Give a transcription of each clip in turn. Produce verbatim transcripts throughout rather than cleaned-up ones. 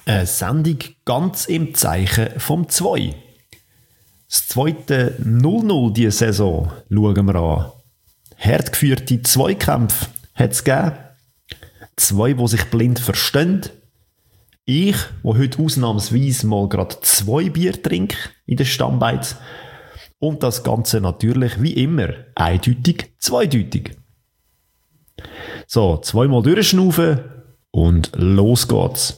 Eine Sendung ganz im Zeichen vom zwei. Das zweite null null diese Saison schauen wir an. Hart geführte Zweikämpfe hat es gegeben. Zwei, die sich blind verstehen. Ich, der heute ausnahmsweise mal gerade zwei Bier trinke in der Stammbeiz. Und das Ganze natürlich wie immer eindeutig, zweideutig. So, zweimal durchschnaufen und los geht's.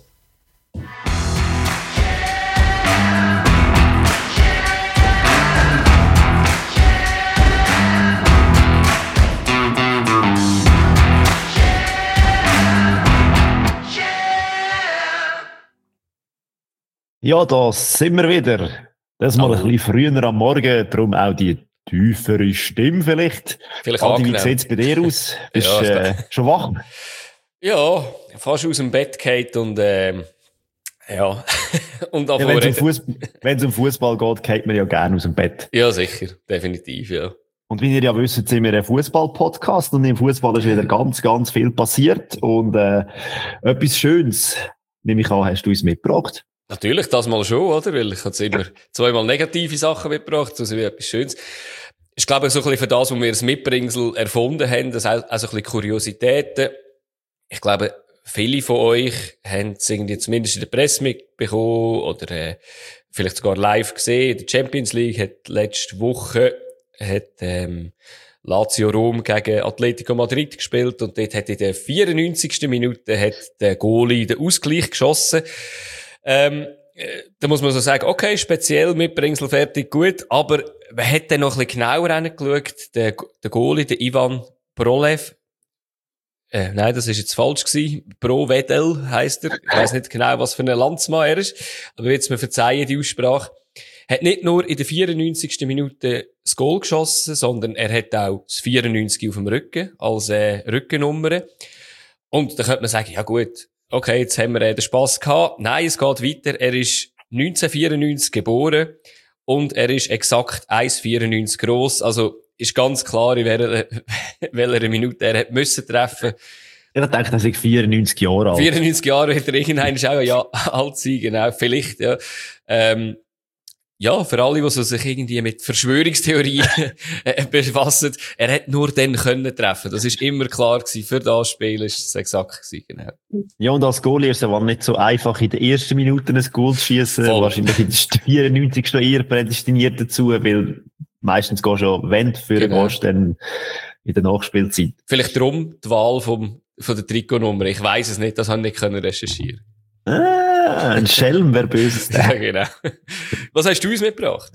Ja, da sind wir wieder. Das mal oh. ein bisschen früher am Morgen, darum auch die tiefere Stimme vielleicht. Vielleicht Adi, wie sieht es bei dir aus? Bist du ja, äh, schon wach? Ja, fast aus dem Bett geht und ähm, ja. und ja, wenn es um Fußball geht, geht man ja gerne aus dem Bett. Ja, sicher, definitiv, ja. Und wie ihr ja wisst, sind wir ein Fußball-Podcast und im Fußball ist wieder ganz, ganz viel passiert und äh, etwas Schönes, nehme ich an, hast du uns mitgebracht. Natürlich, das mal schon, oder? Weil ich habe immer zweimal negative Sachen mitgebracht, also wie etwas Schönes. Ich glaube, so ein bisschen für das, wo wir das Mitbringsel erfunden haben, das auch, auch so ein bisschen Kuriositäten. Ich glaube, viele von euch haben es irgendwie zumindest in der Presse mitbekommen oder äh, vielleicht sogar live gesehen. Die Champions League hat letzte Woche hat, ähm, Lazio Rom gegen Atletico Madrid gespielt und dort hat in der vierundneunzigsten Minute hat der Goalie den Ausgleich geschossen. Ähm, da muss man so sagen, okay, speziell Mitbringsel, fertig, gut, aber wer hat denn noch ein bisschen genauer hingeschaut? Der, der Goalie, der Ivan Prolev, äh, nein, das ist jetzt falsch gewesen, Provedel heisst er, ich weiss nicht genau, was für ein Landsmann er ist, aber jetzt mir verzeihen die Aussprache, hat nicht nur in der vierundneunzigsten Minute das Goal geschossen, sondern er hat auch das vierundneunzig auf dem Rücken, als äh, Rückennummer. Und da könnte man sagen, ja gut, okay, jetzt haben wir äh, den Spass gehabt. Nein, es geht weiter. Er ist neunzehnhundertvierundneunzig geboren und er ist exakt eins Komma vierundneunzig gross. Also ist ganz klar, in welcher, welcher Minute er hat müssen treffen. Ja, ich denke, er ist vierundneunzig Jahre alt. vierundneunzig Jahre wird er irgendwann auch ein Jahr alt sein, genau, vielleicht, ja. Ähm, Ja, für alle, die sich irgendwie mit Verschwörungstheorien befassen, er hat nur dann können treffen. Das ist immer klar gewesen. Für das Spiel ist es exakt gewesen, genau. Ja, und als Goalie ist es aber nicht so einfach, in den ersten Minuten ein Goal zu schiessen. Wahrscheinlich in der vierundneunzigsten eher prädestiniert dazu, weil meistens gehst du schon, wenn du für genau. gehst, dann in der Nachspielzeit. Vielleicht darum die Wahl vom, von der Trikotnummer. Ich weiss es nicht, das habe ich nicht können recherchieren. Ah, ein Schelm, wer Böses. Ja, genau. Was hast du uns mitgebracht?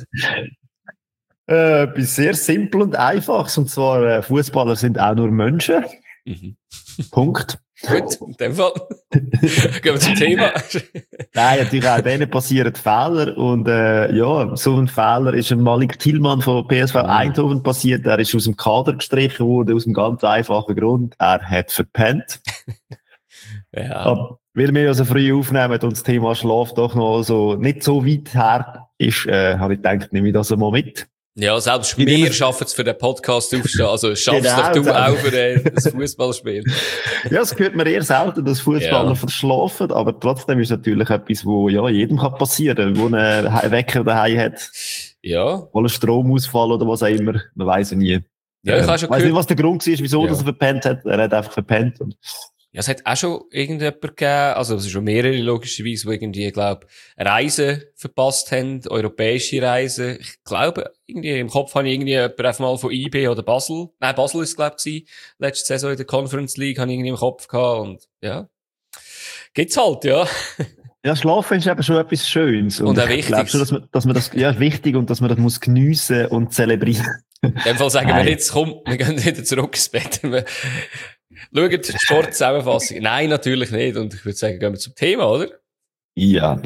Äh, etwas sehr simpel und einfaches. Und zwar, äh, Fußballer sind auch nur Menschen. Mhm. Punkt. Gut, in dem Fall. Gehen wir zum Thema. Nein, natürlich auch denen passieren Fehler. Und äh, ja, so ein Fehler ist ein Malik Tillmann von P S V Eindhoven passiert. Er ist aus dem Kader gestrichen worden, aus einem ganz einfachen Grund. Er hat verpennt. Ja. Aber weil wir ja so früh aufnehmen und das Thema Schlaf doch noch so nicht so weit her ist, äh, habe ich gedacht, nehme ich das mal mit. Ja, selbst wir schaffen es für den Podcast aufstehen. Also schaffst genau, doch du auch für äh, das Fußballspiel. Ja, es gehört mir eher selten, dass Fußballer ja. verschlafen, aber trotzdem ist natürlich etwas, wo ja jedem kann passieren, wo ein Wecker daheim hat. Ja. Oder ein Stromausfall oder was auch immer. Man weiss ja nie. Ja, ich ähm, habe schon weiss nicht, was der Grund war, wieso ja. dass er verpennt hat. Er hat einfach verpennt. Und ja, es hat auch schon irgendjemand gegeben, also es sind schon mehrere logischerweise, die irgendwie, ich glaube, Reisen verpasst haben, europäische Reisen. Ich glaube, irgendwie im Kopf habe ich irgendwie jemand einfach mal von I B oder Basel, nein, Basel ist es, glaube ich, letzte Saison in der Conference League, habe ich irgendwie im Kopf gehabt und ja, gibt's halt, ja. Ja, Schlafen ist eben schon etwas Schönes. Und, und auch wichtig. Ich glaube schon, dass man, dass man das, ja, ist wichtig und dass man das muss geniessen und zelebrieren. In dem Fall sagen Nein. wir jetzt, komm, wir gehen wieder zurück ins Bett. Schaut die Sportzusammenfassung. Nein, natürlich nicht. Und ich würde sagen, gehen wir zum Thema, oder? Ja.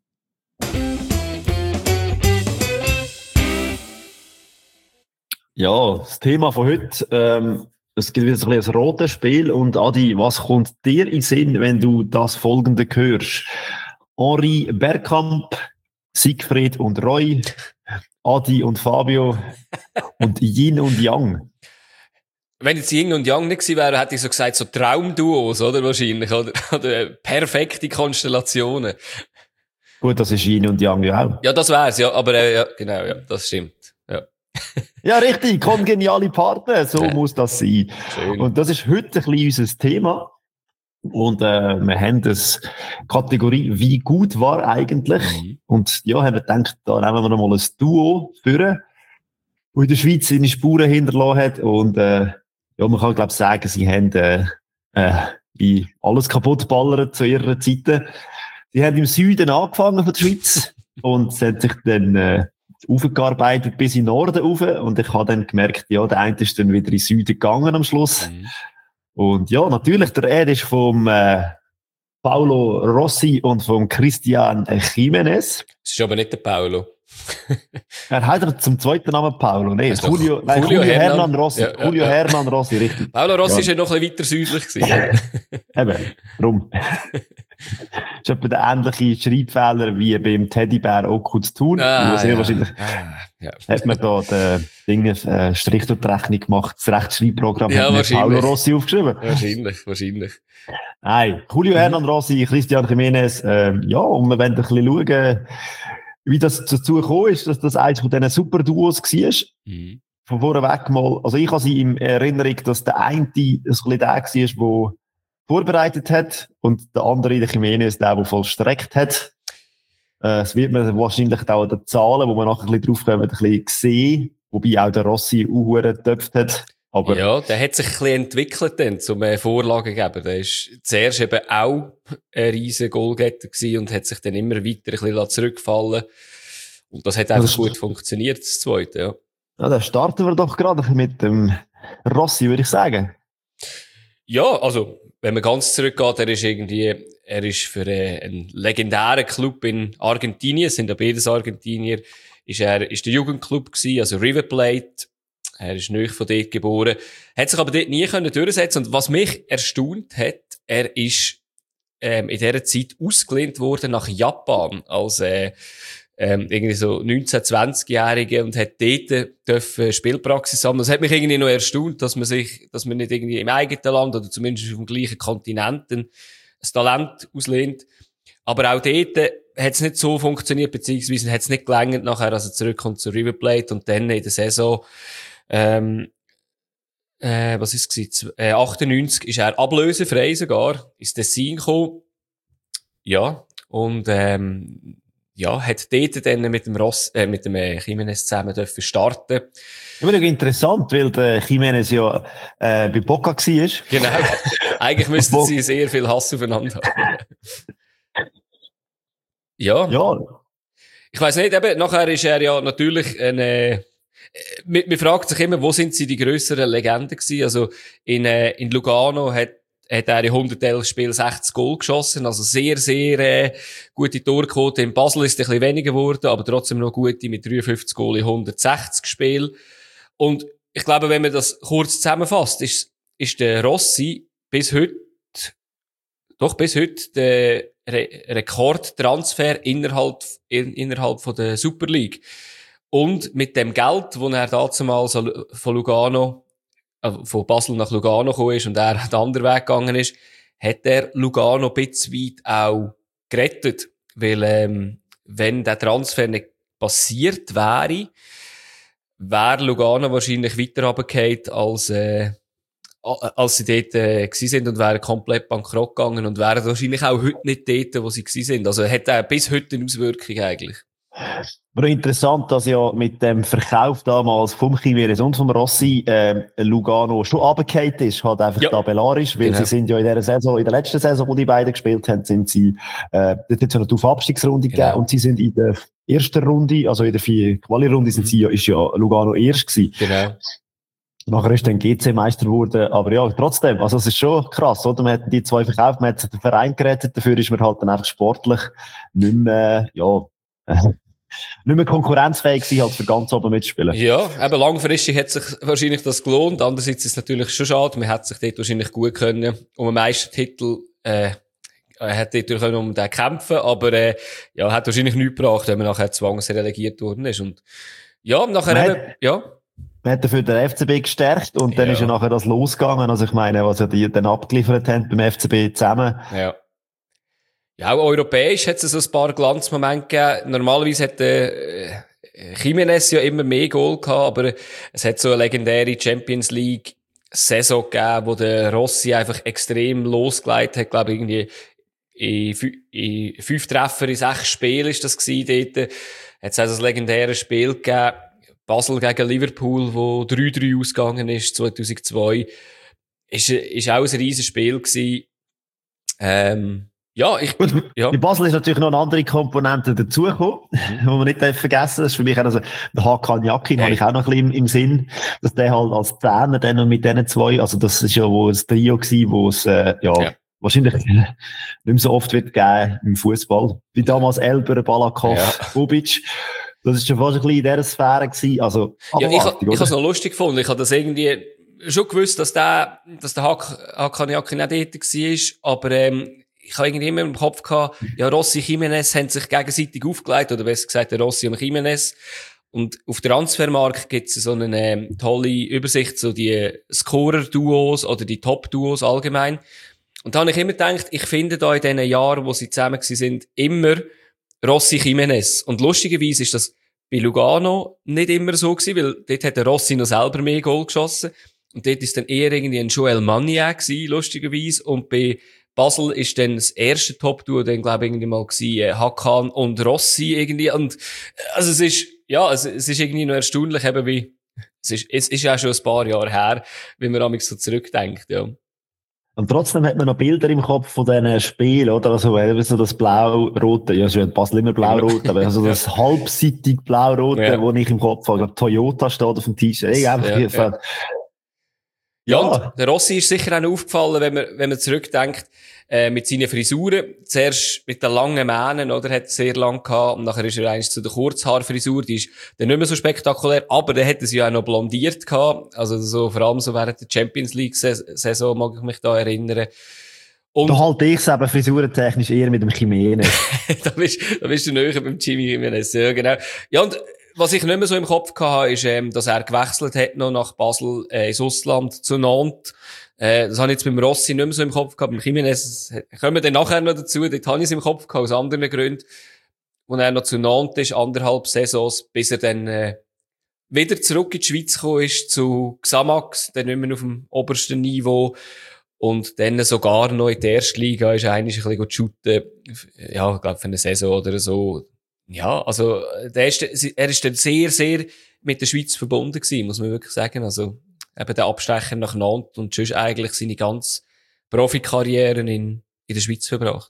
Ja, das Thema von heute, ähm, es gibt wieder so ein, ein rotes Spiel. Und Adi, was kommt dir in den Sinn, wenn du das Folgende hörst? Henri Bergkamp, Siegfried und Roy, Adi und Fabio und Yin und Yang. wenn jetzt Yin und Yang nicht gewesen wäre, hätte ich so gesagt, so Traumduos, oder? Wahrscheinlich, oder? Oder perfekte Konstellationen. Gut, das ist Yin und Yang ja auch. Ja, das wär's, ja. Aber, äh, ja, genau, ja. Das stimmt. Ja. Ja, richtig. Kongeniale Partner. So ja. muss das sein. Schön. Und das ist heute ein bisschen unser Thema. Und, äh, wir haben das Kategorie, wie gut war eigentlich? Mhm. Und, ja, haben wir gedacht, da nehmen wir noch mal ein Duo führen, wo in der Schweiz seine Spuren hinterlassen hat. Und, äh, ja, man kann, glaube ich, sagen, sie haben, äh, äh, wie alles kaputtballert zu ihrer Zeit. Sie haben im Süden angefangen von der Schweiz und es hat sich dann, äh, aufgearbeitet bis in den Norden rauf. Und ich habe dann gemerkt, ja, der eine ist dann wieder in den Süden gegangen am Schluss. Mhm. Und ja, natürlich, der Ed ist vom, äh, Paolo Rossi und vom Christian Jiménez. Das ist aber nicht der Paolo. Er hat zum zweiten Namen Paolo, nee, Julio, nein, Julio, Julio Hernan, Hernan Rossi. Ja, ja, Julio ja. Hernan Rossi, richtig. Paolo Rossi ja. ist ja noch ein bisschen weiter südlich gewesen. Eben, warum? Das ist etwa der ähnliche Schreibfehler wie beim Teddybär Okuz Thun. Ah, sehr ja. wahrscheinlich ah, ja. hat man da den Dinge, äh, Strich durch die Rechnung gemacht, das Rechtschreibprogramm ja, hat mir Paolo Rossi aufgeschrieben. Wahrscheinlich, wahrscheinlich. Nein, Julio Hernan Rossi, Christian Jiménez, äh, ja, und wir wollen ein bisschen schauen, wie das dazu gekommen ist, dass das eins von diesen super Duos war. Mhm. Von vorneweg mal, also ich habe sie in Erinnerung, dass der eine ein bisschen der war, der vorbereitet hat und der andere, der Jiménez, der, der vollstreckt hat. Äh, das wird man wahrscheinlich auch an den Zahlen, wo man nachher ein bisschen drauf kommen, ein bisschen sehen, wobei auch der Rossi auch getöpft hat. Aber ja, der hat sich ein bisschen entwickelt dann, zum äh, Vorlagen geben. Der ist zuerst eben auch ein riesen Goalgetter gewesen und hat sich dann immer weiter ein bisschen zurückfallen. Und das hat einfach das gut funktioniert, das zweite, ja. Ja, dann starten wir doch gerade mit dem Rossi, würde ich sagen. Ja, also, wenn man ganz zurückgeht, er ist irgendwie, er ist für äh, einen legendären Club in Argentinien, es sind ja beides Argentinier, ist er, ist der Jugendclub gewesen, also River Plate. Er ist neu von dort geboren, hat sich aber dort nie können durchsetzen. Und was mich erstaunt hat, er ist ähm, in dieser Zeit ausgelehnt worden nach Japan als äh, ähm, irgendwie so neunzehn-, zwanzigjährige und hat dort dürfen Spielpraxis sammeln. Das hat mich irgendwie noch erstaunt, dass man sich, dass man nicht irgendwie im eigenen Land oder zumindest auf dem gleichen Kontinent ein Talent auslehnt. Aber auch dort hat es nicht so funktioniert, beziehungsweise hat es nicht gelangt nachher, als er zurückkommt zu River Plate und dann in der Saison Ähm, äh, was ist es? Äh, achtundneunzig ist er ablösefrei sogar, ins Tessin gekommen. Ja, und, ähm, ja, hat dort dann mit dem Ross, äh, mit dem äh, Jiménez zusammen dürfen starten. Immer noch interessant, weil der Jiménez ja, äh, bei Boca war. Genau. Eigentlich müssten sie sehr viel Hass aufeinander haben. Ja. Ja. Ich weiss nicht, eben, nachher ist er ja natürlich eine, Man, man fragt sich immer, wo sind sie die grösseren Legenden gewesen? Also, in, äh, in Lugano hat, hat er in hundertelf Spielen sechzig Goal geschossen. Also sehr, sehr, äh, gute Torquote. In Basel ist es ein bisschen weniger geworden, aber trotzdem noch gute mit dreiundfünfzig Goal in hundertsechzig Spielen. Und ich glaube, wenn man das kurz zusammenfasst, ist, ist der Rossi bis heute, doch bis heute der Re- Rekordtransfer innerhalb, in, innerhalb von der Super League. Und mit dem Geld, das er damals von Lugano, äh, von Basel nach Lugano gekommen ist und er den anderen Weg gegangen ist, hat er Lugano ein bisschen weit auch gerettet. Weil, ähm, wenn der Transfer nicht passiert wäre, wäre Lugano wahrscheinlich weiter runtergefallen, als, äh, als sie dort äh, gewesen sind und wären komplett bankrott gegangen und wären wahrscheinlich auch heute nicht dort, wo sie gewesen sind. Also hat er bis heute eine Auswirkung eigentlich. Aber interessant, dass ja mit dem Verkauf damals vom Jiménez und vom Rossi äh, Lugano schon runtergefallen ist, halt einfach ja. tabellarisch, weil genau. sie sind ja in der Saison, in der letzten Saison, wo die beiden gespielt haben, sind sie, äh, dort hat es ja noch die Abstiegsrunde genau. gegeben und sie sind in der ersten Runde, also in der vier Quali-Runde sind mhm. sie ja, ist ja Lugano erst gewesen. Genau. Nachher ist dann G C-Meister geworden, aber ja, trotzdem, also es ist schon krass, oder? Man hat die zwei verkauft, man hat den Verein gerettet, dafür ist man halt dann einfach sportlich nicht mehr, ja, nicht mehr konkurrenzfähig sein, als für ganz oben mitspielen. Ja, eben langfristig hat sich wahrscheinlich das gelohnt. Andererseits ist es natürlich schon schade. Man hätte sich dort wahrscheinlich gut können um einen Meistertitel, äh, hätte dort können um den kämpfen, aber, äh, ja, hat wahrscheinlich nichts gebracht, wenn man nachher zwangsrelegiert worden ist. Und, ja, nachher man eben, hat, ja. Man hat dafür den F C B gestärkt und dann Ja. ist ja nachher das losgegangen. Also ich meine, was ja die dann abgeliefert haben beim F C B zusammen. Ja. Ja, auch europäisch hat es so ein paar Glanzmomente gegeben. Normalerweise hat äh, Jimenez ja immer mehr Goal gehabt, aber es hat so eine legendäre Champions League Saison gegeben, wo der Rossi einfach extrem losgelegt hat, glaube ich, irgendwie in, fü- in fünf Treffer in sechs Spielen ist das gewesen dort. Hat es also ein legendäres Spiel gegeben, Basel gegen Liverpool, wo drei drei ausgegangen ist, zweitausendzwei. Ist, ist auch ein riesiges Spiel gewesen. Ähm, ja, ich, Gut, ja. bei Basel ist natürlich noch eine andere Komponente dazugekommen, mhm. die man nicht vergessen darf. Das ist für mich auch, also, der Hakan Yakin, hey. habe ich auch noch ein bisschen im, im Sinn, dass der halt als Zehner dann noch mit diesen zwei, also das ist ja wo das Trio gewesen, wo es, äh, ja, ja, wahrscheinlich nicht mehr so oft wird geben im Fußball. Wie damals Elber, Balakov, ja. Bubic. Das ist schon fast ein bisschen in dieser Sphäre gewesen. Also, ja, ich, ich habe es noch lustig gefunden. Ich habe das irgendwie schon gewusst, dass der, dass der Hakan Yakin nicht dort war, aber, ähm, ich habe irgendwie immer im Kopf gehabt, ja, Rossi und Jimenez haben sich gegenseitig aufgelegt, oder besser gesagt, der Rossi und Jimenez. Und auf der Transfermarkt gibt es so eine ähm, tolle Übersicht, so die Scorer-Duos oder die Top-Duos allgemein. Und da habe ich immer gedacht, ich finde da in diesen Jahren, wo sie zusammen sind, immer Rossi Jimenez. Und lustigerweise ist das bei Lugano nicht immer so gewesen, weil dort hat der Rossi noch selber mehr Goal geschossen. Und dort ist dann eher irgendwie ein Joel Magnier gewesen, lustigerweise. Und bei Basel ist dann das erste Top-Duo, dann glaube ich irgendwie mal gewesen, äh, Hakan und Rossi irgendwie. Und, also es ist, ja, es, es ist irgendwie noch erstaunlich, eben wie, es ist, es ist ja schon ein paar Jahre her, wie man manchmal so zurückdenkt, ja. Und trotzdem hat man noch Bilder im Kopf von diesen Spielen, oder? Also, eben so das blau-rote, ja, es ist Basel immer blau-rot, aber also das halbseitig blau-rote, ja. wo ich im Kopf habe, Toyota steht auf dem T-Shirt. Ey, einfach ja, ja. Ja, und der Rossi ist sicher auch aufgefallen, wenn man, wenn man zurückdenkt, äh, mit seinen Frisuren. Zuerst mit den langen Mähnen, oder? Hat er sehr lang gehabt. Und nachher ist er eigentlich zu der Kurzhaarfrisur. Die ist dann nicht mehr so spektakulär. Aber dann hat er sie ja auch noch blondiert gehabt. Also so, vor allem so während der Champions League Saison mag ich mich da erinnern. Und da halte ich es eben frisurentechnisch eher mit dem Jimenez. da bist, da bist du näher beim Jimmy Jimenez. Ja, genau. Ja, und was ich nicht mehr so im Kopf hatte, ist, ähm, dass er gewechselt hat noch nach Basel, äh, ins Ausland, zu Nantes. Äh, das habe ich jetzt beim Rossi nicht mehr so im Kopf gehabt. Beim Jimenez kommen wir dann nachher noch dazu. Dort habe ich es im Kopf gehabt, aus anderen Gründen. Wo er noch zu Nantes ist, anderthalb Saisons, bis er dann, äh, wieder zurück in die Schweiz gekommen ist, zu Xamax, dann nicht mehr auf dem obersten Niveau. Und dann sogar noch in der ersten Liga ist er eigentlich ein bisschen shooten. Ja, ich glaube, für eine Saison oder so. Ja, also, der ist, er ist dann sehr, sehr mit der Schweiz verbunden gewesen, muss man wirklich sagen. Also, eben der Abstecher nach Nantes und sonst eigentlich seine ganze Profikarriere in, in der Schweiz verbracht.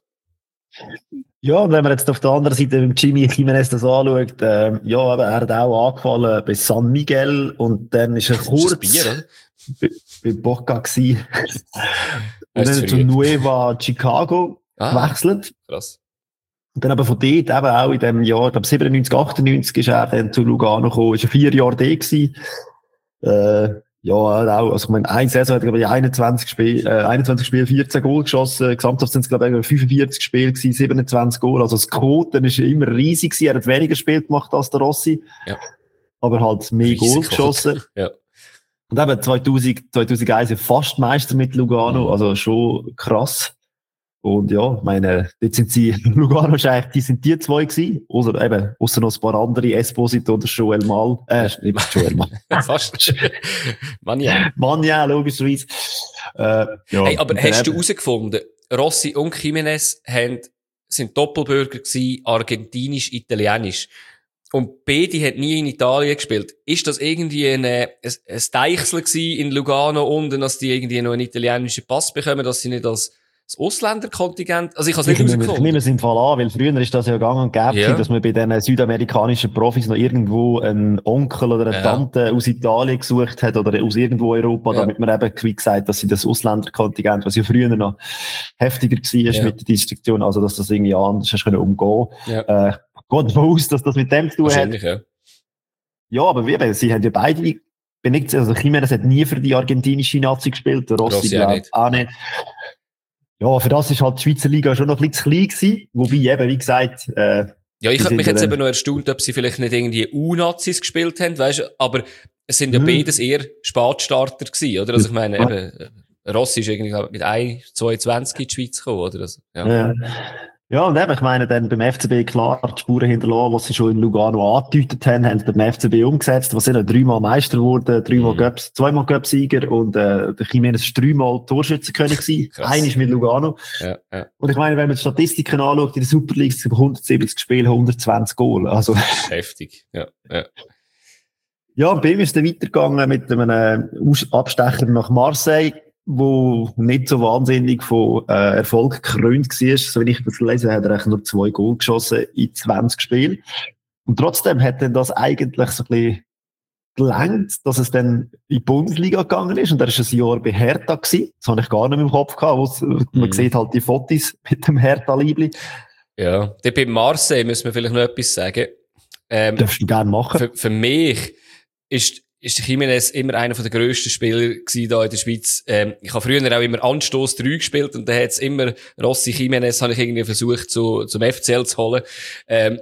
Ja, und wenn man jetzt auf der anderen Seite mit Jimmy Jimenez das anschaut, äh, ja, aber er hat auch angefallen bei San Miguel und dann ist er kurz ist Bier, bei, bei Boca gewesen. Und dann zu Nueva Chicago ah, gewechselt. Krass. Und dann aber von dort eben auch in dem Jahr, ich glaube siebenundneunzig, achtundneunzig ist er dann zu Lugano gekommen, ist er vier Jahre da gewesen. Äh, ja, auch, also ich meine, eine Saison hat er, glaube ich, einundzwanzig Spiele, äh, einundzwanzig Spiele, vierzehn Goal geschossen, gesamthaft sind es, glaube ich, fünfundvierzig Spiele gewesen, siebenundzwanzig Goal, also das Quoten ist immer riesig gewesen, er hat weniger Spiele gemacht als der Rossi, ja. aber halt mehr Goal geschossen. Ja. Und eben zweitausend, zweitausendeins fast Meister mit Lugano, also schon krass. Und ja, meine, jetzt sind sie, Lugano ist eigentlich, die sind die zwei gewesen, oder eben, ausser noch ein paar andere, Esposito oder Joel Mal, äh, nicht Joel Mal. Fast. Manja. Manja, logischerweise. Äh, ja. Hey, aber hast du herausgefunden, Rossi und Jimenez haben, sind Doppelbürger gewesen, argentinisch-italienisch. Und beide hat nie in Italien gespielt. Ist das irgendwie ein, ein, ein Deichsel gewesen in Lugano unten, dass die irgendwie noch einen italienischen Pass bekommen, dass sie nicht als das Ausländerkontingent, also ich habe es nicht herausgefunden. Ich nehme es im Fall an, weil früher ist das ja gang und gäbe, ja. dass man bei den südamerikanischen Profis noch irgendwo einen Onkel oder eine ja. Tante aus Italien gesucht hat oder aus irgendwo Europa, ja. damit man eben, wie gesagt, dass sie das Ausländerkontingent, was ja früher noch heftiger war ja. mit der Distinktion, also dass das irgendwie anders hast können umgehen. Ja. Äh, geht davon aus, dass das mit dem zu tun hat. Ja. ja, aber wie, sie haben ja beide, bin nicht, also Jimenez hat nie für die argentinische Nazi gespielt, der Rossi, Rossi auch nicht. Auch nicht. Ja, für das ist halt die Schweizer Liga schon noch ein bisschen klein gewesen. Wobei eben, wie gesagt, äh, ja, ich habe mich jetzt eben noch erstaunt, ob sie vielleicht nicht irgendwie U-Nazis gespielt haben, weißt du, aber es sind ja Mhm. beides eher Spatstarter gewesen, oder? Also ich meine, eben, Rossi ist irgendwie, glaub ich, mit eins zweiundzwanzig in die Schweiz gekommen, oder? Also, ja. Ja. Ja, und eben, ich meine, dann beim F C B klar, die Spuren hinterlassen, was sie schon in Lugano angedeutet haben, haben sie beim F C B umgesetzt, was sind dreimal Meister geworden, dreimal Mhm. Göps, zweimal Göpsieger und, äh, der Jimenez ist dreimal Torschützenkönig gewesen. Krass. Einer mit Lugano. Ja, ja. Und ich meine, wenn man die Statistiken anschaut, in der Super League sind hundertsiebzig Spiele, hundertzwanzig Goal. Also, Heftig. Ja, ja. ja, und bei ihm ist es dann weitergegangen mit einem Aus- Abstecher nach Marseille, wo nicht so wahnsinnig von äh, Erfolg gekrönt war. So wie ich das gelesen habe, hat er eigentlich nur zwei Goal geschossen in zwanzig Spielen. Und trotzdem hat dann das eigentlich so ein bisschen gelangt, dass es dann in die Bundesliga gegangen ist. Und er war ein Jahr bei Hertha gewesen. Das habe ich gar nicht mehr im Kopf gehabt. wo's- Man Mhm. sieht halt die Fotos mit dem Hertha-Liebli. Ja. Dort bei Marseille müssen wir vielleicht noch etwas sagen. Ähm, Darfst du gerne machen. für, für mich ist, ist der Jimenez immer einer der grössten Spieler gewesen da in der Schweiz. Ähm, ich habe früher auch immer Anstoß drei gespielt und da hat's immer Rossi Jimenez habe ich irgendwie versucht zu, zum F C L zu holen. Ähm,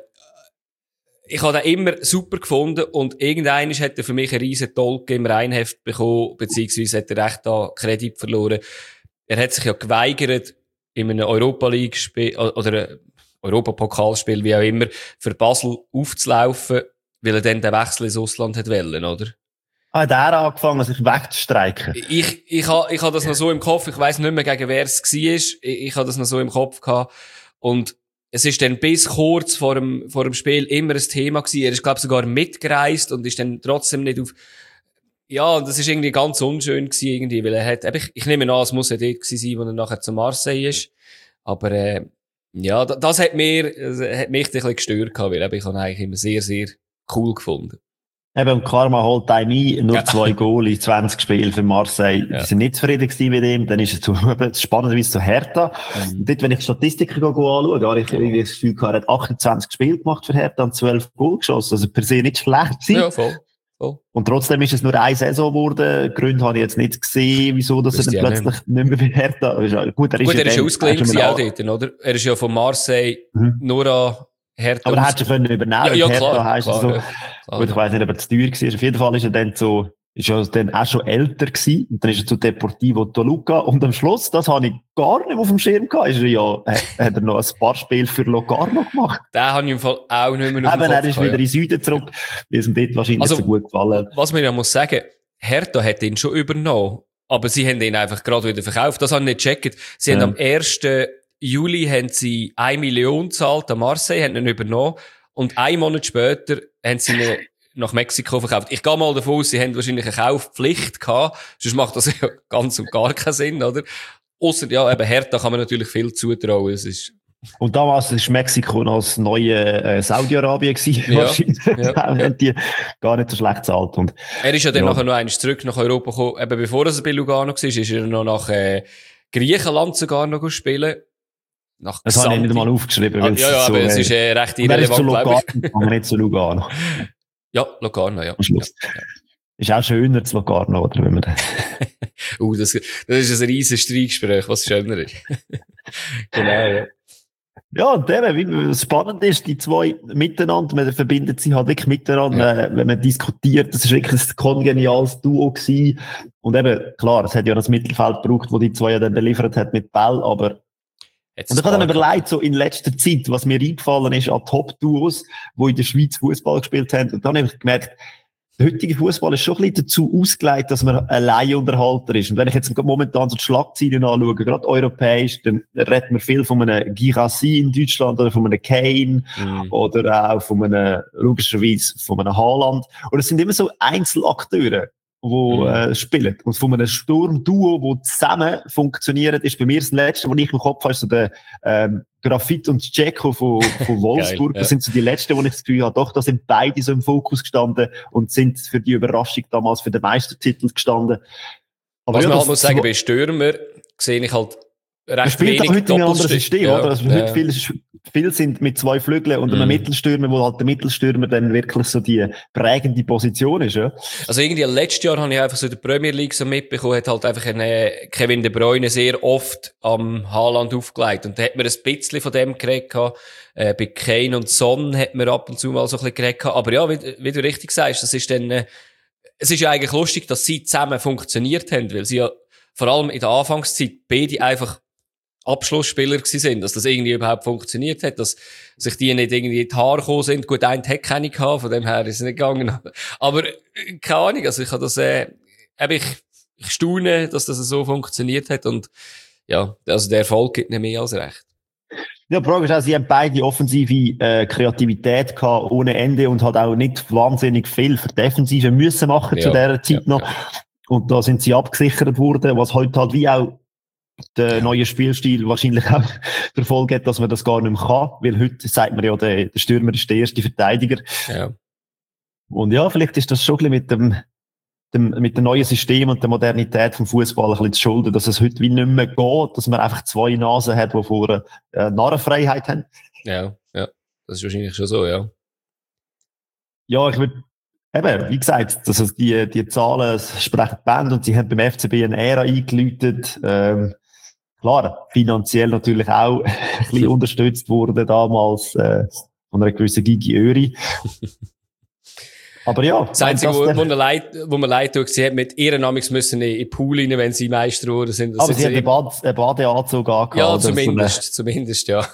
ich habe den immer super gefunden und irgendeiner hat er für mich einen riesen Tolk im Reinheft bekommen, beziehungsweise hat er recht da Kredit verloren. Er hat sich ja geweigert, in einem Europa-League-Spiel oder einem Europapokalspiel, wie auch immer, für Basel aufzulaufen, weil er dann den Wechsel ins Ausland hat wollen, oder? Ah, hat er angefangen, sich wegzustreiken? Ich, ich ha, ich ha das noch so im Kopf, ich weiss nicht mehr, gegen wer es war. Ich, ich ha das noch so im Kopf gehabt. Und es ist dann bis kurz vor dem, vor dem Spiel immer ein Thema gewesen. Er ist, glaub sogar mitgereist und ist dann trotzdem nicht auf, ja, und das ist irgendwie ganz unschön gewesen, irgendwie, weil er hat, ich, ich nehme an, es muss ja dort gewesen sein, wo er nachher zu Marseille ist. Aber, äh, ja, das, das hat mir, das hat mich ein bisschen gestört gehabt, weil eben, ich habe ihn eigentlich immer sehr, sehr cool gefunden. Eben, und Karma holt einem ein, nur Ja. zwei Goal in zwanzig Spielen für Marseille. Ja. Die sind nicht zufrieden gewesen mit ihm. Dann ist er zu, spannenderweise zu Hertha. Mhm. Und dort, wenn ich die Statistiken go- go anschaue, habe ich irgendwie das Gefühl gehabt, er hat achtundzwanzig Spiele gemacht für Hertha und zwölf Goal geschossen. Also per se nicht schlecht gewesen. Ja, voll. voll. Und trotzdem ist es nur eine Saison geworden. Gründe habe ich jetzt nicht gesehen, wieso, dass Wüsste er dann ich auch plötzlich nicht mehr bei Hertha ist. Gut, er ist Gut, er ist ja dann- ausgeliehen er ist gewesen schon auch mal- dort, oder? Er ist ja von Marseille Mhm. nur an Hertha. Aber er aus- hat schon können übernehmen. Ja, ja, Hertha klar, heisst es klar, so. ja, klar. Gut, ich weiss nicht, ob er zu teuer war. Auf jeden Fall ist er dann so, ist er dann auch schon älter gewesen. Und dann ist er zu Deportivo Toluca. Und am Schluss, das habe ich gar nicht auf dem Schirm gehabt, ist er ja, hat, hat er noch ein paar Spiele für Locarno gemacht. Den habe ich im Fall auch nicht mehr auf dem Eben, er Kopf ist gehabt, wieder ja. in den Süden zurück, weil es ihm dort wahrscheinlich Also, so gut gefallen. Was man ja muss sagen, Hertha hat ihn schon übernommen. Aber sie haben ihn einfach gerade wieder verkauft. Das habe ich nicht gecheckt. Sie Ja. haben am ersten Juli haben sie eine Million gezahlt an Marseille, haben ihn übernommen. Und einen Monat später haben sie ihn nach Mexiko verkauft. Ich gehe mal davon aus, sie haben wahrscheinlich eine Kaufpflicht gehabt. Sonst macht das ja ganz und gar keinen Sinn, oder? Ausser, ja, eben Hertha kann man natürlich viel zutrauen. Es ist, Und damals war Mexiko noch das neue äh, Saudi-Arabien gewesen. Ja, Wahrscheinlich ja. haben die gar nicht so schlecht gezahlt. Und er ist ja dann Ja. nachher noch einmal zurück nach Europa gekommen. Eben bevor er bei Lugano war, ist er noch nach äh, Griechenland sogar noch spielen. Nach das habe ich nicht Xanthi. mal aufgeschrieben. Ah, weil ja, ja, so, aber es äh, ist äh, recht und er ist zu irrelevant, glaube ich. Locarno, aber nicht zu Lugano. Ja, Locarno, ja. Am Schluss. Ja, ja. Ist auch schöner zu Locarno, oder? Wenn man das Uh, das, das ist ein riesen Streitgespräch, was schöner ist. Genau, ja. Ja, und eben, wie was spannend ist, die zwei miteinander, man verbindet sie halt wirklich miteinander, äh, wenn man diskutiert, das ist wirklich ein kongeniales Duo gewesen. Und eben, klar, es hat ja das Mittelfeld gebraucht, wo die zwei ja dann beliefert hat mit Ball, aber Jetzt und ich habe dann Spark. überlegt, so in letzter Zeit, was mir eingefallen ist an Top-Duos, die in der Schweiz Fußball gespielt haben. Und dann habe ich gemerkt, der heutige Fußball ist schon ein bisschen dazu ausgelegt, dass man ein Laienunterhalter ist. Und wenn ich jetzt momentan so die Schlagzeilen anschaue, gerade europäisch, dann redet man viel von einem Girassi in Deutschland oder von einem Kane Mhm. oder auch von einem, logischerweise, von einem Haaland. Und es sind immer so Einzelakteure, die Mhm. äh, spielen. Und von einem Sturmduo, wo zusammen funktionieren, ist bei mir das Letzte, was ich im Kopf habe, ist so der ähm, Grafit und Dzeko von, von Wolfsburg. Geil, ja. Das sind so die Letzten, wo ich das Gefühl habe, doch, da sind beide so im Fokus gestanden und sind für die Überraschung damals für den Meistertitel gestanden. Aber Was ja, man das- halt muss sagen, bei Stürmer sehe ich halt man recht spielt wenig auch heute in einem anderen Doppelstürmer. System, Ja, oder? Also ja. heute viele, viele sind mit zwei Flügeln und einem Mhm. Mittelstürmer, wo halt der Mittelstürmer dann wirklich so die prägende Position ist, ja. Also irgendwie letztes Jahr habe ich einfach so in der Premier League so mitbekommen, hat halt einfach eine Kevin De Bruyne sehr oft am Haaland aufgelegt. Und da hat man ein bisschen von dem geredet gehabt. Äh, bei Kane und Son hat man ab und zu mal so ein bisschen geredet gehabt. Aber ja, wie, wie du richtig sagst, das ist dann, äh, es ist ja eigentlich lustig, dass sie zusammen funktioniert haben, weil sie ja vor allem in der Anfangszeit beide einfach Abschlussspieler gewesen sind, dass das irgendwie überhaupt funktioniert hat, dass sich die nicht irgendwie in die Haare gekommen sind. Gut, ein hat keine gehabt, von dem her ist es nicht gegangen. Aber, äh, keine Ahnung, also ich habe das, äh, eben ich, ich staune, dass das so funktioniert hat und, ja, also der Erfolg gibt nicht mehr als recht. Ja, die Frage ist auch, sie haben beide offensive äh, Kreativität gehabt, ohne Ende und hat auch nicht wahnsinnig viel für Defensive müssen machen ja, zu dieser Zeit ja, noch. Ja. Und da sind sie abgesichert worden, was heute halt wie auch der neue Spielstil wahrscheinlich auch der Folge hat, dass man das gar nicht mehr kann, weil heute sagt man ja, der, der Stürmer ist der erste Verteidiger. Ja. Und ja, vielleicht ist das schon ein bisschen mit dem, dem mit dem neuen System und der Modernität vom Fußball ein bisschen zu schulden, dass es heute wie nicht mehr geht, dass man einfach zwei Nasen hat, die vorher äh, Narrenfreiheit haben. Ja, ja, das ist wahrscheinlich schon so, ja. Ja, ich würde eben, wie gesagt, also die, die Zahlen sprechen Bände und sie haben beim F C B eine Ära eingeläutet. Ähm, klar, finanziell natürlich auch ein bisschen unterstützt wurde damals äh, von einer gewissen Gigi Öri. Aber ja. Das Einzige, wo, wo, leid, wo man leid tut, sie hat mit ihren Namens müssen in den Pool rein, wenn sie Meister wurden sind. Aber sie hat einen, Bad, einen Badeanzug angehabt. Ja, zumindest, so eine... zumindest, ja.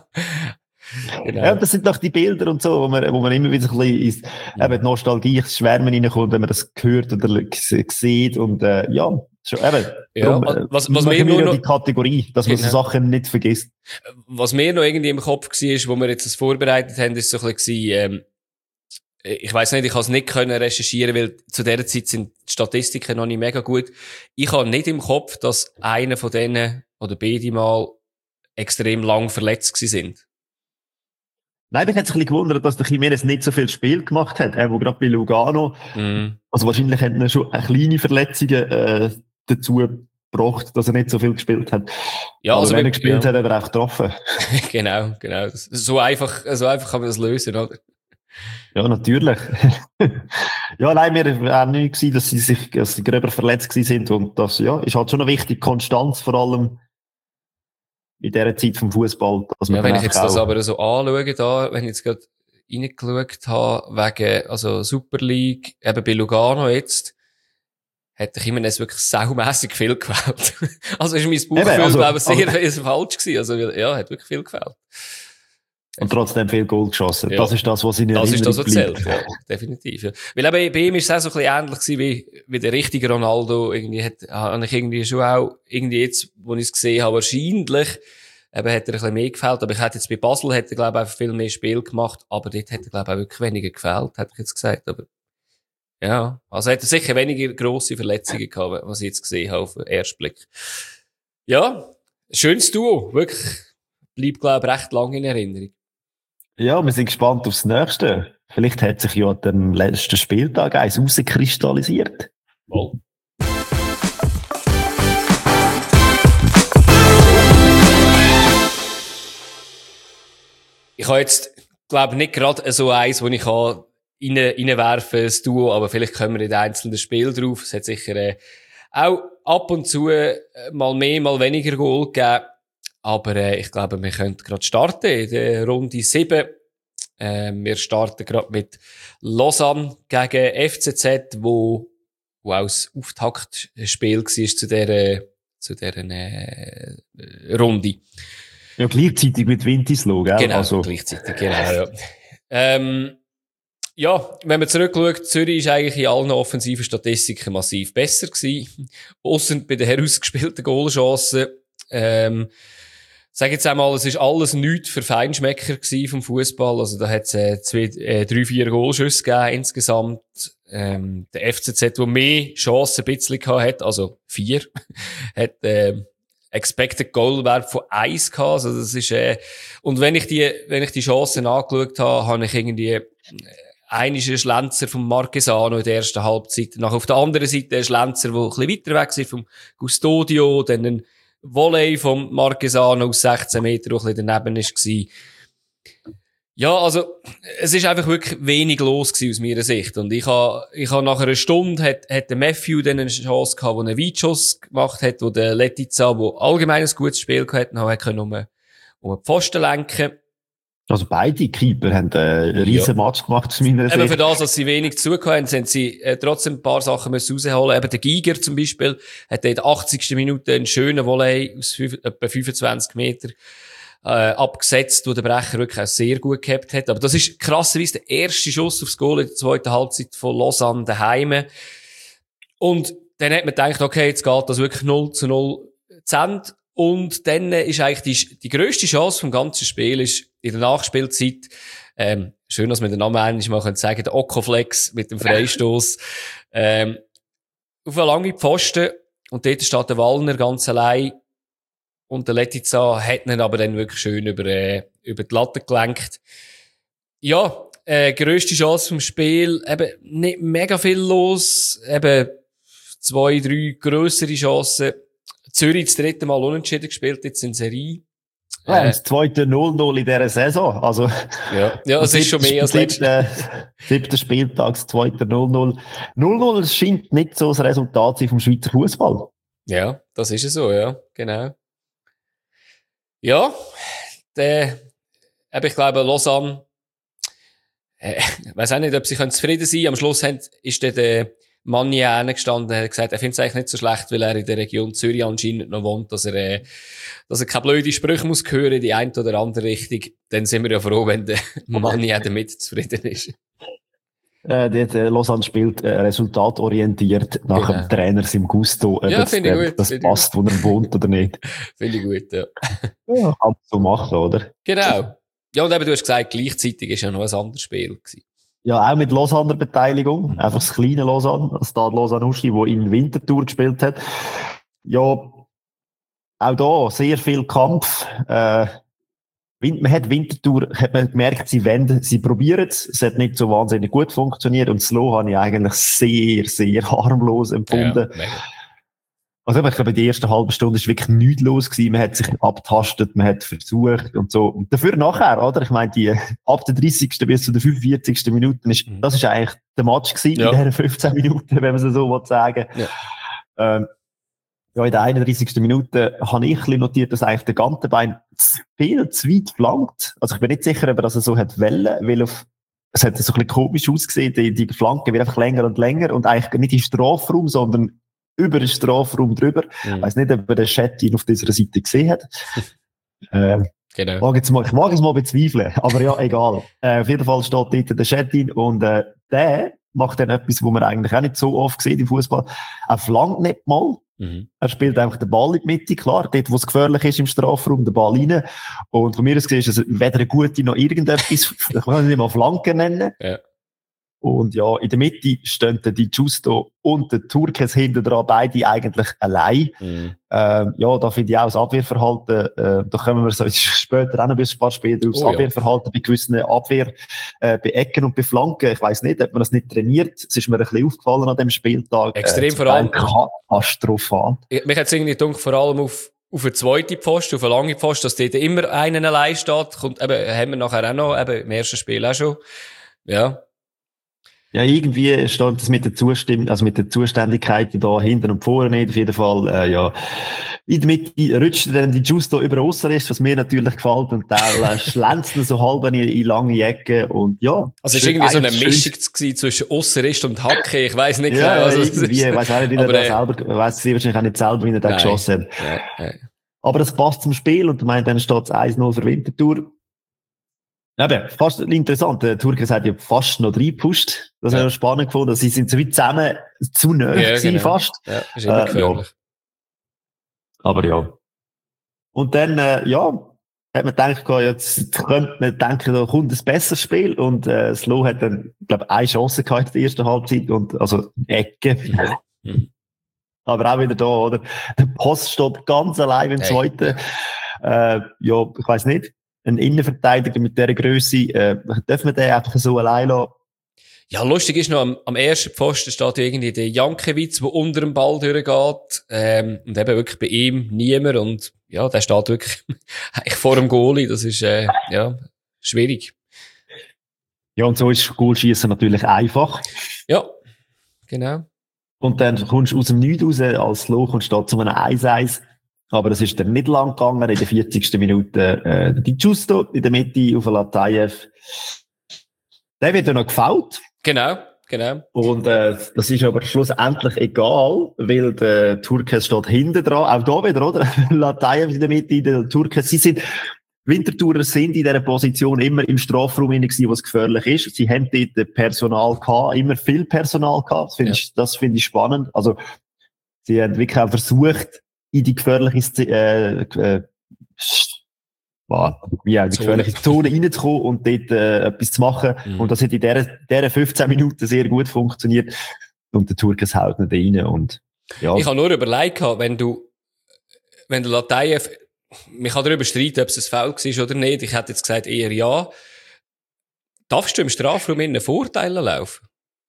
Genau. Ja, das sind doch die Bilder und so, wo man, wo man immer wieder so ein bisschen ins, ja. eben, die Nostalgie, das Schwärmen reinkommt, wenn man das hört oder sieht und, äh, ja, schon, eben. Ja, darum, was, was mir nur ja noch, die Kategorie, dass man genau. so Sachen nicht vergisst. Was mir noch irgendwie im Kopf war, wo wir jetzt das vorbereitet haben, ist so ein bisschen, ähm, ich weiss nicht, ich konnte es nicht können recherchieren, weil zu dieser Zeit sind die Statistiken noch nicht mega gut. Ich habe nicht im Kopf, dass einer von denen, oder beide mal, extrem lang verletzt gewesen sind. Nein, mich hat es ein bisschen gewundert, dass der Jimenez nicht so viel Spiel gemacht hat, er, wo gerade bei Lugano, mm. also wahrscheinlich hat er schon eine kleine Verletzungen, äh, dazu gebracht, dass er nicht so viel gespielt hat. Ja, aber also wenn wir, er gespielt ja. hat, hat er auch getroffen. Genau, genau. So einfach, so einfach kann man das lösen, oder? Ja, natürlich. Ja, nein, mir war nicht gewesen, dass sie sich, dass sie gröber verletzt gewesen sind und das, ja, ist halt schon noch wichtig, Konstanz vor allem in dieser Zeit vom Fußball. Ja, wenn ich jetzt das aber so anschaue, da, wenn ich jetzt gerade reingeschaut habe, wegen, also Super League, eben bei Lugano jetzt, hätte ich immer wirklich saumässig viel gefällt. Also ist mein Bauchgefühl, also, glaube ich, sehr also, falsch gewesen. Also, ja, hat wirklich viel gefällt. Und trotzdem viel Goal geschossen. Ja. Das ist das, was in der Das ist das, was zählt, ja. Definitiv, ja. Weil eben, bei ihm ist es auch so ein bisschen ähnlich gewesen, wie, wie der richtige Ronaldo. Irgendwie hat, habe ich irgendwie schon auch, irgendwie jetzt, wo ich es gesehen habe, wahrscheinlich, eben hat er ein bisschen mehr gefällt. Aber ich hätte jetzt bei Basel, hätte er, glaube ich, einfach viel mehr Spiel gemacht. Aber dort hätte er, glaube ich, auch wirklich weniger gefällt, hätte ich jetzt gesagt. Aber, ja. Also hätte er sicher weniger grosse Verletzungen gehabt, was ich jetzt gesehen habe, auf den ersten Blick. Ja. Schönes Duo. Wirklich. Bleibt, glaube ich, recht lang in Erinnerung. Ja, wir sind gespannt aufs Nächste. Vielleicht hat sich ja an dem letzten Spieltag eins rauskristallisiert. Wohl. Ich habe jetzt, glaube ich, nicht gerade so eins, wo ich rein, reinwerfen kann, das Duo, aber vielleicht kommen wir in den einzelnen Spielen drauf. Es hat sicher äh, auch ab und zu äh, mal mehr, mal weniger Goal gegeben. Aber äh, ich glaube, wir können gerade starten in der Runde sieben. Äh, wir starten gerade mit Lausanne gegen F C Z, wo, wo auch das Auftaktspiel war zu dieser, zu dieser äh, Runde. Ja, gleichzeitig mit Wintisloh, gell? Genau, also. gleichzeitig, genau, ja. ähm, ja, wenn man zurückschaut, Zürich ist eigentlich in allen offensiven Statistiken massiv besser gewesen. Ausser bei den herausgespielten Goalchancen. Ähm, Sag jetzt einmal, es ist alles nichts für Feinschmecker gewesen vom Fußball. Also da hat es äh, zwei, äh, drei, vier Goalschüsse gegeben insgesamt. Ähm, der F C Z, der mehr Chancen ein bisschen gehabt hat, also vier, hat ähm, Expected Goal-Wert von eins gehabt. Also das ist äh, und wenn ich die, wenn ich die Chancen angeschaut habe, habe ich irgendwie äh, einischen Schlenzer vom Marquesano in der ersten Halbzeit. Nach auf der anderen Seite ein Schlenzer, der ein bisschen weiter weg ist vom Custodio, dann ein Volley vom Marquesano aus sechzehn Meter, der ein bisschen daneben war. Ja, also, es ist einfach wirklich wenig los gewesen aus meiner Sicht. Und ich habe, ich habe nach einer Stunde hat, hat der Matthew dann eine Chance gehabt, wo einen Weitschuss gemacht hat, wo der Letizia, wo allgemein ein gutes Spiel gehabt hat, hat können um, um den Pfosten lenken. Also beide Keeper haben einen riesen ja. Match gemacht aus meiner Sicht. Eben für das, dass sie wenig zugehört haben, sind sie äh, trotzdem ein paar Sachen müssen rausholen. Eben der Giger zum Beispiel hat in der achtzigsten Minute einen schönen Volley aus fünf, etwa fünfundzwanzig Meter äh, abgesetzt, wo der Brecher wirklich auch sehr gut gehabt hat. Aber das ist krasserweise der erste Schuss aufs Goal in der zweiten Halbzeit von Lausanne daheim. Und dann hat man gedacht, okay, jetzt geht das wirklich null zu null zu Ende. Und dann ist eigentlich die, die grösste Chance vom ganzen Spiel ist in der Nachspielzeit, ähm, schön, dass wir den Namen eigentlich mal können sagen, der Okoflex mit dem Freistoß, ähm, auf eine lange Pfosten. Und dort steht der Wallner ganz allein. Und der Letizia hat ihn aber dann wirklich schön über, äh, über die Latte gelenkt. Ja, äh, grösste Chance vom Spiel, eben nicht mega viel los, eben zwei, drei grössere Chancen. Zürich das dritte Mal unentschieden gespielt, jetzt in Serie. Ja, äh, das zweite null null in dieser Saison. Also, ja, ja, es ist schon mehr als letztes. Siebter Spieltag, das zweite null null. null null scheint nicht so das Resultat sein vom Schweizer Fußball. Ja, das ist es so, ja, genau. Ja, der, eben, ich glaube, Lausanne, äh, ich weiss auch nicht, ob sie zufrieden sein können. Am Schluss haben, ist der, der Mann hier gestanden und hat gesagt, er findet es eigentlich nicht so schlecht, weil er in der Region Zürich anscheinend noch wohnt, dass er, äh, dass er keine blöden Sprüche muss hören, die eine oder andere Richtung. Dann sind wir ja froh, wenn der Mann hier damit zufrieden ist. Äh, der, äh, Lausanne spielt äh, resultatorientiert nach genau. dem Trainer seinem Gusto. Äh, ja, das finde ich gut. Das find passt, wo er wohnt oder nicht. Finde ich gut, ja. Ja, kann man so machen, oder? Genau. Ja, und eben, du hast gesagt, gleichzeitig ist ja noch ein anderes Spiel gewesen. Ja, auch mit Lausanner Beteiligung. Einfach das kleine Lausanne, das Stade Lausanne-Uschi, der in Winterthur gespielt hat. Ja, auch da sehr viel Kampf. Äh, man hat Winterthur, hat man gemerkt, sie wenden, sie probieren es. Es hat nicht so wahnsinnig gut funktioniert. Und das Lo habe ich eigentlich sehr, sehr harmlos empfunden. Ja, also, ich glaube, in der ersten halben Stunde ist wirklich nichts los gewesen. Man hat sich abtastet, man hat versucht und so. Und dafür nachher, oder? Ich meine, die, ab der dreißigsten bis zu der fünfundvierzigsten Minute, ist, mhm. das ist eigentlich der Match gewesen, ja. in diesen fünfzehn Minuten, wenn man es so sagen will. Ja. Ähm, ja, in der einunddreißigsten Minute habe ich ein bisschen notiert, dass eigentlich der ganze Bein viel zu weit flankt. Also, ich bin nicht sicher, ob er das so hat wollen, weil auf, es hat so ein bisschen komisch ausgesehen, die, die Flanke wird einfach länger und länger und eigentlich nicht im Strafraum, sondern über den Strafraum drüber. Ich mhm. weiss nicht, ob er den Chat auf dieser Seite gesehen hat. ähm, genau. Mag jetzt mal, ich mag es mal bezweifeln, aber ja, egal. Äh, auf jeden Fall steht dort der Chat und äh, der macht dann etwas, was man eigentlich auch nicht so oft sieht im Fußball. Er flankt nicht mal. Mhm. Er spielt einfach den Ball in die Mitte, klar, dort, wo es gefährlich ist im Strafraum, den Ball rein. Und von mir aus gesehen ist es weder eine gute noch irgendetwas, ich kann es nicht mal Flanke nennen. Ja. Und ja, in der Mitte stehen die Giusto und der Turkes hinten dran, beide eigentlich allein. Mhm. Ähm, ja, da finde ich auch das Abwehrverhalten, äh, da kommen wir so später auch noch ein bisschen später aufs oh, Abwehrverhalten ja. bei gewissen Abwehr, äh, bei Ecken und bei Flanken. Ich weiss nicht, ob man das nicht trainiert. Es ist mir ein bisschen aufgefallen an dem Spieltag. Extrem äh, vor allem. Katastrophal. Mich hat es irgendwie gedacht, vor allem auf, auf eine zweite Pfosten, auf eine lange Pfosten, dass dort immer einen allein steht. Kommt, eben, haben wir nachher auch noch, eben, im ersten Spiel auch schon. Ja. Ja, irgendwie steht das mit der Zustimmung, also mit der Zuständigkeit da hinten und vorne nicht. Auf jeden Fall, äh, ja. In der Mitte rutscht dann die Giusto über Ausserrest, was mir natürlich gefällt, und da äh, schlänzt so halb in, in lange Ecken und ja. Also es war irgendwie so eine Mischung gewesen zwischen Ausserrest und Hacke, ich weiss nicht ja, genau. Also, irgendwie, ich weiss auch nicht, wie er da selber, weiss sie wahrscheinlich auch nicht selber, wie er da geschossen hat. Nein, nein. Aber das passt zum Spiel und ich meine, dann steht es eins null für Winterthur. Eben, fast interessant. Der Turkes hat ja fast noch reingepusht. Das ja. habe ich spannend gefunden. Sie sind so wie zusammen zu nahe ja, gewesen, genau. fast. Ja, ist immer äh, ja. Aber ja. Und dann, äh, ja, hat man gedacht, jetzt könnte man denken, da kommt ein besseres Spiel. Und äh, Slo hat dann, glaube ich, eine Chance gehabt in der ersten Halbzeit. Und, also, Ecke. Mhm. Aber auch wieder da, oder? Der Post steht ganz allein im zweiten. Hey. Äh, ja, ich weiss nicht. Ein Innenverteidiger mit dieser Grösse, äh, dürfen wir den einfach so allein lassen? Ja, lustig ist noch, am, am ersten Pfosten steht irgendwie der Jankiewicz, der unter dem Ball durchgeht, ähm, und eben wirklich bei ihm niemand, und ja, der steht wirklich eigentlich vor dem Goalie, das ist, äh, ja, schwierig. Ja, und so ist Goalschießen natürlich einfach. Ja, genau. Und dann kommst du aus dem Nichts raus, als Loch und steht zu einem eins eins. aber es ist dann nicht lang gegangen. In der vierzigsten Minute äh, die Giusto in der Mitte auf Latayev. Der wird ja noch gefoult. Genau, genau. Und äh, das ist aber schlussendlich egal, weil der Türkes steht hinten dran. Auch da wieder, oder? Latayev in der Mitte, der Türkes. Sie sind, Winterthurer sind in dieser Position immer im Strafraum gewesen, was gefährlich ist. Sie haben dort Personal gehabt, immer viel Personal gehabt. Das finde ja. ich, das finde ich spannend. Also, sie haben wirklich auch versucht, in die gefährliche, äh, äh, ja, die gefährliche Zone reinzukommen und dort äh, etwas zu machen. Mhm. Und das hat in dieser, dieser fünfzehn Minuten sehr gut funktioniert. Und der Türkes haut nicht rein. Und, ja. Ich habe nur überlegt, wenn du, wenn der Latayev, man kann darüber streiten, ob es ein Foul war oder nicht. Ich hätte jetzt gesagt, eher ja. Darfst du im Strafraum in einen Vorteil laufen?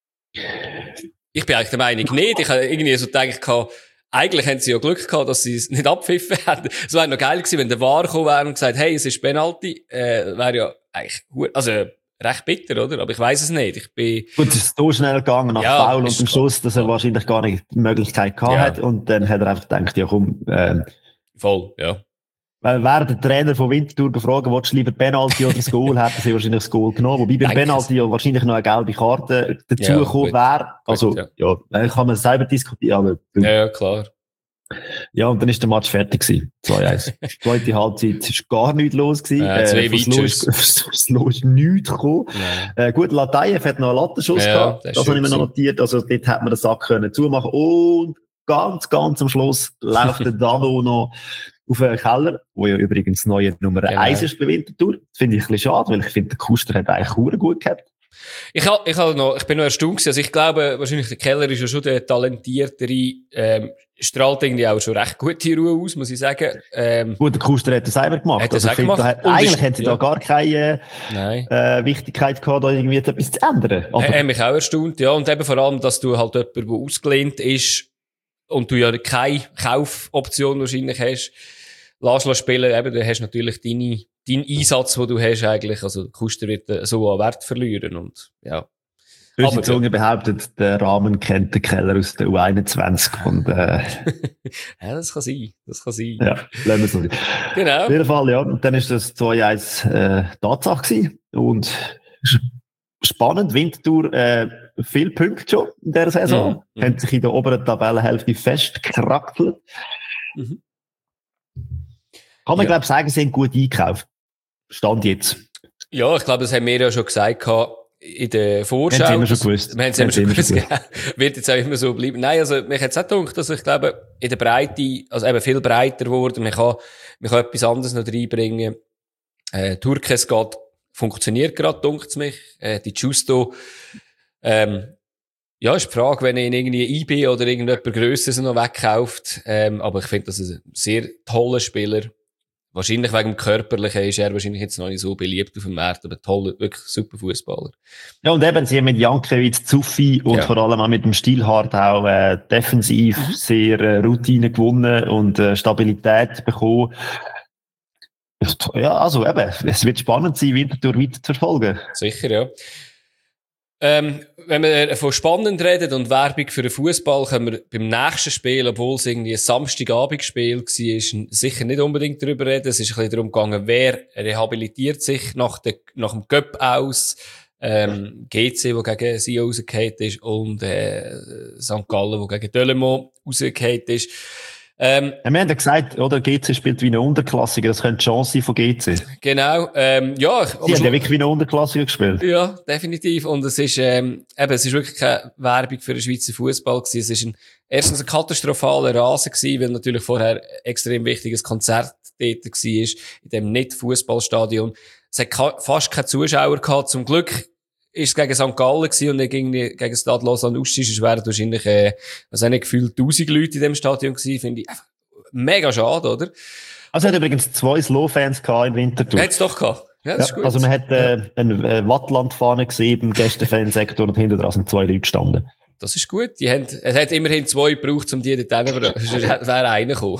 Ich bin eigentlich der Meinung nicht. Ich habe irgendwie so gedacht, eigentlich haben sie ja Glück gehabt, dass sie es nicht abpfiffen hätten. Es wäre noch geil gewesen, wenn der V A R gekommen wäre und gesagt, hey, es ist Penalty. Äh, wäre ja eigentlich, also, recht bitter, oder? Aber ich weiss es nicht. Ich bin... Gut, es ist so schnell gegangen nach ja, Foul und am Schluss, dass er wahrscheinlich gar nicht die Möglichkeit gehabt ja. hat. Und dann hat er einfach gedacht, ja komm, ähm, voll, ja. Weil wäre der Trainer von Winterthur gefragt, willst du lieber Penalty oder das Goal, hätten sie wahrscheinlich das Goal genommen. Wobei beim Penalty ja wahrscheinlich noch eine gelbe Karte dazugekommen ja, wäre. Also, gut, ja. ja, kann man selber diskutieren. Aber, ja, ja, klar. Ja, und dann ist der Match fertig gewesen. zwei eins. Zweite Halbzeit ist gar nichts los gewesen. Ja, zwei äh, Slow ist nichts gekommen. Ja. Äh, gut, Latayev hat noch einen Lattenschuss ja, gehabt. Das, das habe ich mir noch notiert. Also, dort hat man den Sack können zumachen. Und ganz, ganz am Schluss läuft der Dano noch auf einen Keller, wo ja übrigens neue Nummer genau. eins ist bei Winterthur. Das finde ich ein bisschen schade, weil ich finde, der Kuster hat eigentlich sehr gut gehabt. Ich, hab, ich, hab noch, ich bin noch erstaunt gewesen. Also ich glaube, wahrscheinlich der Keller ist ja schon der talentiertere, ähm, strahlt irgendwie auch schon recht gute Ruhe aus, muss ich sagen. Ähm, gut, der Kuster hat das selber gemacht. Hat das also gemacht. Hat, eigentlich hätte sie ja. da gar keine äh, Wichtigkeit gehabt, da irgendwie etwas zu ändern. Aber hat mich auch erstaunt, ja. Und eben vor allem, dass du halt jemand, der ausgelehnt ist und du ja keine Kaufoption wahrscheinlich hast, lass spielen, eben, dann hast du natürlich deine, deinen Einsatz, den du hast eigentlich, also Kuster wird so an Wert verlieren und, ja. Unsere Zunge behauptet, der Rahmen kennt den Keller aus der U einundzwanzig und, äh, ja, das kann sein, das kann sein. Ja, lassen wir es so. Genau. Auf jeden Fall, ja, und dann ist das zwei eins, äh, Tatsache gewesen und spannend, Winterthur, äh, viele Punkte schon in dieser Saison, mhm. haben sich in der oberen Tabellenhälfte festgekrackelt. Mhm. Kann man, ja. glaube ich, sagen, sie haben gut eingekauft. Stand jetzt. Ja, ich glaube, das haben wir ja schon gesagt in der Vorschau. Wir haben es immer schon gewusst. Wir haben es immer schon gewusst. gewusst. Wird jetzt auch immer so bleiben. Nein, also, mich hat es auch gedacht, dass ich glaube, in der Breite, also eben viel breiter geworden, man kann, man kann etwas anderes noch reinbringen. Äh, Türkes geht, funktioniert gerade, dunkt es mich. Äh, die Giusto, ähm, ja, ist die Frage, wenn ihn irgendwie I B oder irgendjemand Grösseres noch wegkauft. Ähm, aber ich finde, das ist ein sehr toller Spieler. Wahrscheinlich wegen dem Körperlichen ist er wahrscheinlich jetzt noch nicht so beliebt auf dem Markt, aber toller, wirklich super Fußballer. Ja, und eben, sie haben mit Jankiewicz, Zuffi und ja. vor allem auch mit dem Stilhard auch äh, defensiv mhm. sehr äh, Routine gewonnen und äh, Stabilität bekommen. Ja, also eben, es wird spannend sein, Winterthur weiter zu verfolgen. Sicher, ja. Ähm, wenn wir von spannend reden und Werbung für den Fußball, können wir beim nächsten Spiel, obwohl es irgendwie ein Samstagabendspiel war, sicher nicht unbedingt darüber reden. Es ist ein bisschen darum gegangen, wer rehabilitiert sich nach, der, nach dem Cup aus. Ähm, G C, der gegen sie rausgefallen ist, und äh, Sankt Gallen, der gegen Delemont rausgefallen ist. Ähm, ja, wir haben ja gesagt, oder, G C spielt wie eine Unterklassiker, das könnte die Chance sein von G C. Genau, ähm, ja. Sie haben ja wirklich wie eine Unterklassiker gespielt. Ja, definitiv. Und es ist, ähm, eben, es ist wirklich keine Werbung für den Schweizer Fußball gewesen. Es ist ein, erstens ein katastrophaler Rasen gewesen, weil natürlich vorher extrem wichtiges Konzert dort war, in dem Nicht-Fußballstadion. Es hat ka- fast keine Zuschauer gehabt. Zum Glück ist es gegen Sankt Gallen gewesen und nicht gegen, gegen Stade Lausanne-Ustisch. Es wären wahrscheinlich, äh, also nicht gefühlt tausend Leute in dem Stadion gewesen, finde ich einfach mega schade, oder? Also, es hat übrigens zwei Slow-Fans gehabt im Winterthur. Hat's doch gehabt. Ja, das ja, ist gut. Also, man hat, äh, ja. eine äh, Wattland-Fahne gesehen im Gästefansektor und hinter dran sind zwei Leute gestanden. Das ist gut. Die haben, es hat immerhin zwei gebraucht, um die dort hinzubringen. Sonst wäre einer gekommen.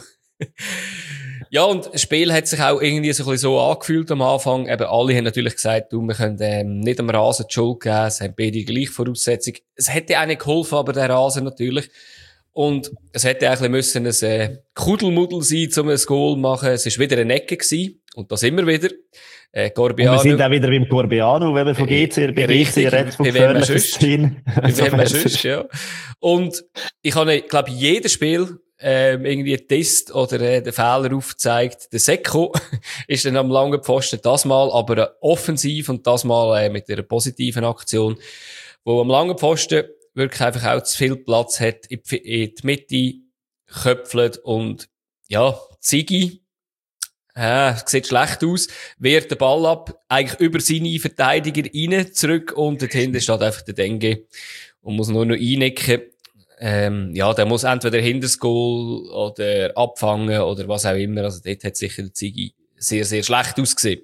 Ja, und das Spiel hat sich auch irgendwie so ein bisschen so angefühlt am Anfang. Eben, alle haben natürlich gesagt, du, wir können, ähm, nicht am Rasen die Schuld geben. Es haben beide die gleiche Voraussetzung. Es hätte auch nicht geholfen, aber der Rasen natürlich. Und es hätte auch ein bisschen müssen ein äh, Kudelmuddel sein, um ein Goal zu machen. Es war wieder eine Ecke gewesen. Und das immer wieder. Äh, Gorbiano. Und wir sind auch wieder beim Gorbiano, wenn wir von G C, bei G C reden, von gefährlichen Szenen. Bei wem man sonst, ja. Und ich habe, glaube ich, jedes Spiel ähm, irgendwie einen Test oder äh, den Fehler aufgezeigt. Der Seko ist dann am langen Pfosten das Mal, aber äh, offensiv und das Mal äh, mit einer positiven Aktion, wo am langen Pfosten wirklich einfach auch zu viel Platz hat, in die, in die Mitte köpfelt und ja, Ziggy, äh, sieht schlecht aus, wehrt den Ball ab, eigentlich über seine Verteidiger rein, zurück und dort hinten steht einfach der Dengue und muss nur noch einnicken. Ähm, ja, der muss entweder hinter das Goal oder abfangen oder was auch immer. Also dort hat sicher der Ziggy sehr, sehr schlecht ausgesehen.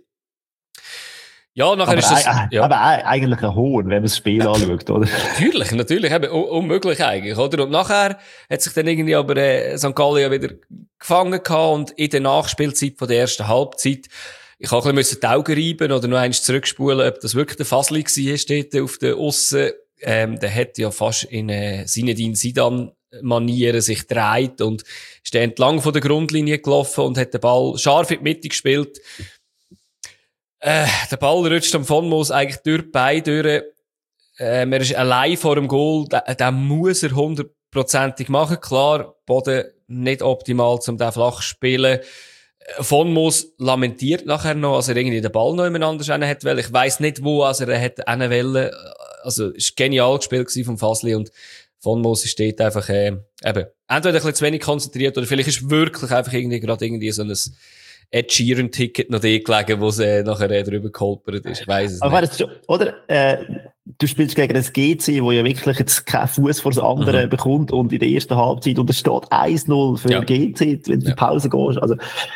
Ja, nachher aber ist das, ein, ja. Aber eigentlich ein Hohn, wenn man das Spiel anschaut, oder? Natürlich, natürlich, eben, un- unmöglich eigentlich, oder? Und nachher hat sich dann irgendwie aber, äh, Sankt Gallen ja wieder gefangen gehabt und in der Nachspielzeit von der ersten Halbzeit, ich habe ein bisschen die Augen reiben oder noch eins zurückspulen, ob das wirklich der Fasli war, steht auf der Aussen. Ähm, der hat ja fast in äh, Zinedine Zidane Manieren sich dreht und ist dann entlang von der Grundlinie gelaufen und hat den Ball scharf in die Mitte gespielt. Äh, der Ball rutscht am Von Moos eigentlich durch die Beine durch. Ähm, er ist allein vor dem Goal. Den, den muss er hundertprozentig machen. Klar, Boden nicht optimal, um den flach zu spielen. Von Moos lamentiert nachher noch, als er irgendwie den Ball noch jemand anders hin hat wollen. Ich weiss nicht, wo also er hätte hin wollen. Also, es war genial gespielt vom Fasli und Von Moos steht einfach, äh, eben, entweder ein bisschen zu wenig konzentriert oder vielleicht ist wirklich einfach irgendwie gerade irgendwie so ein Ed Sheeran-Ticket noch die gelegen, wo sie nachher äh, drüber geholpert ist. Ich weiss es aber nicht. Schon, oder, äh, du spielst gegen das G C, wo ja wirklich jetzt keinen Fuß vor das andere mhm. bekommt und in der ersten Halbzeit und es steht eins null für ja. G C, wenn du in die Pause gehst. Also,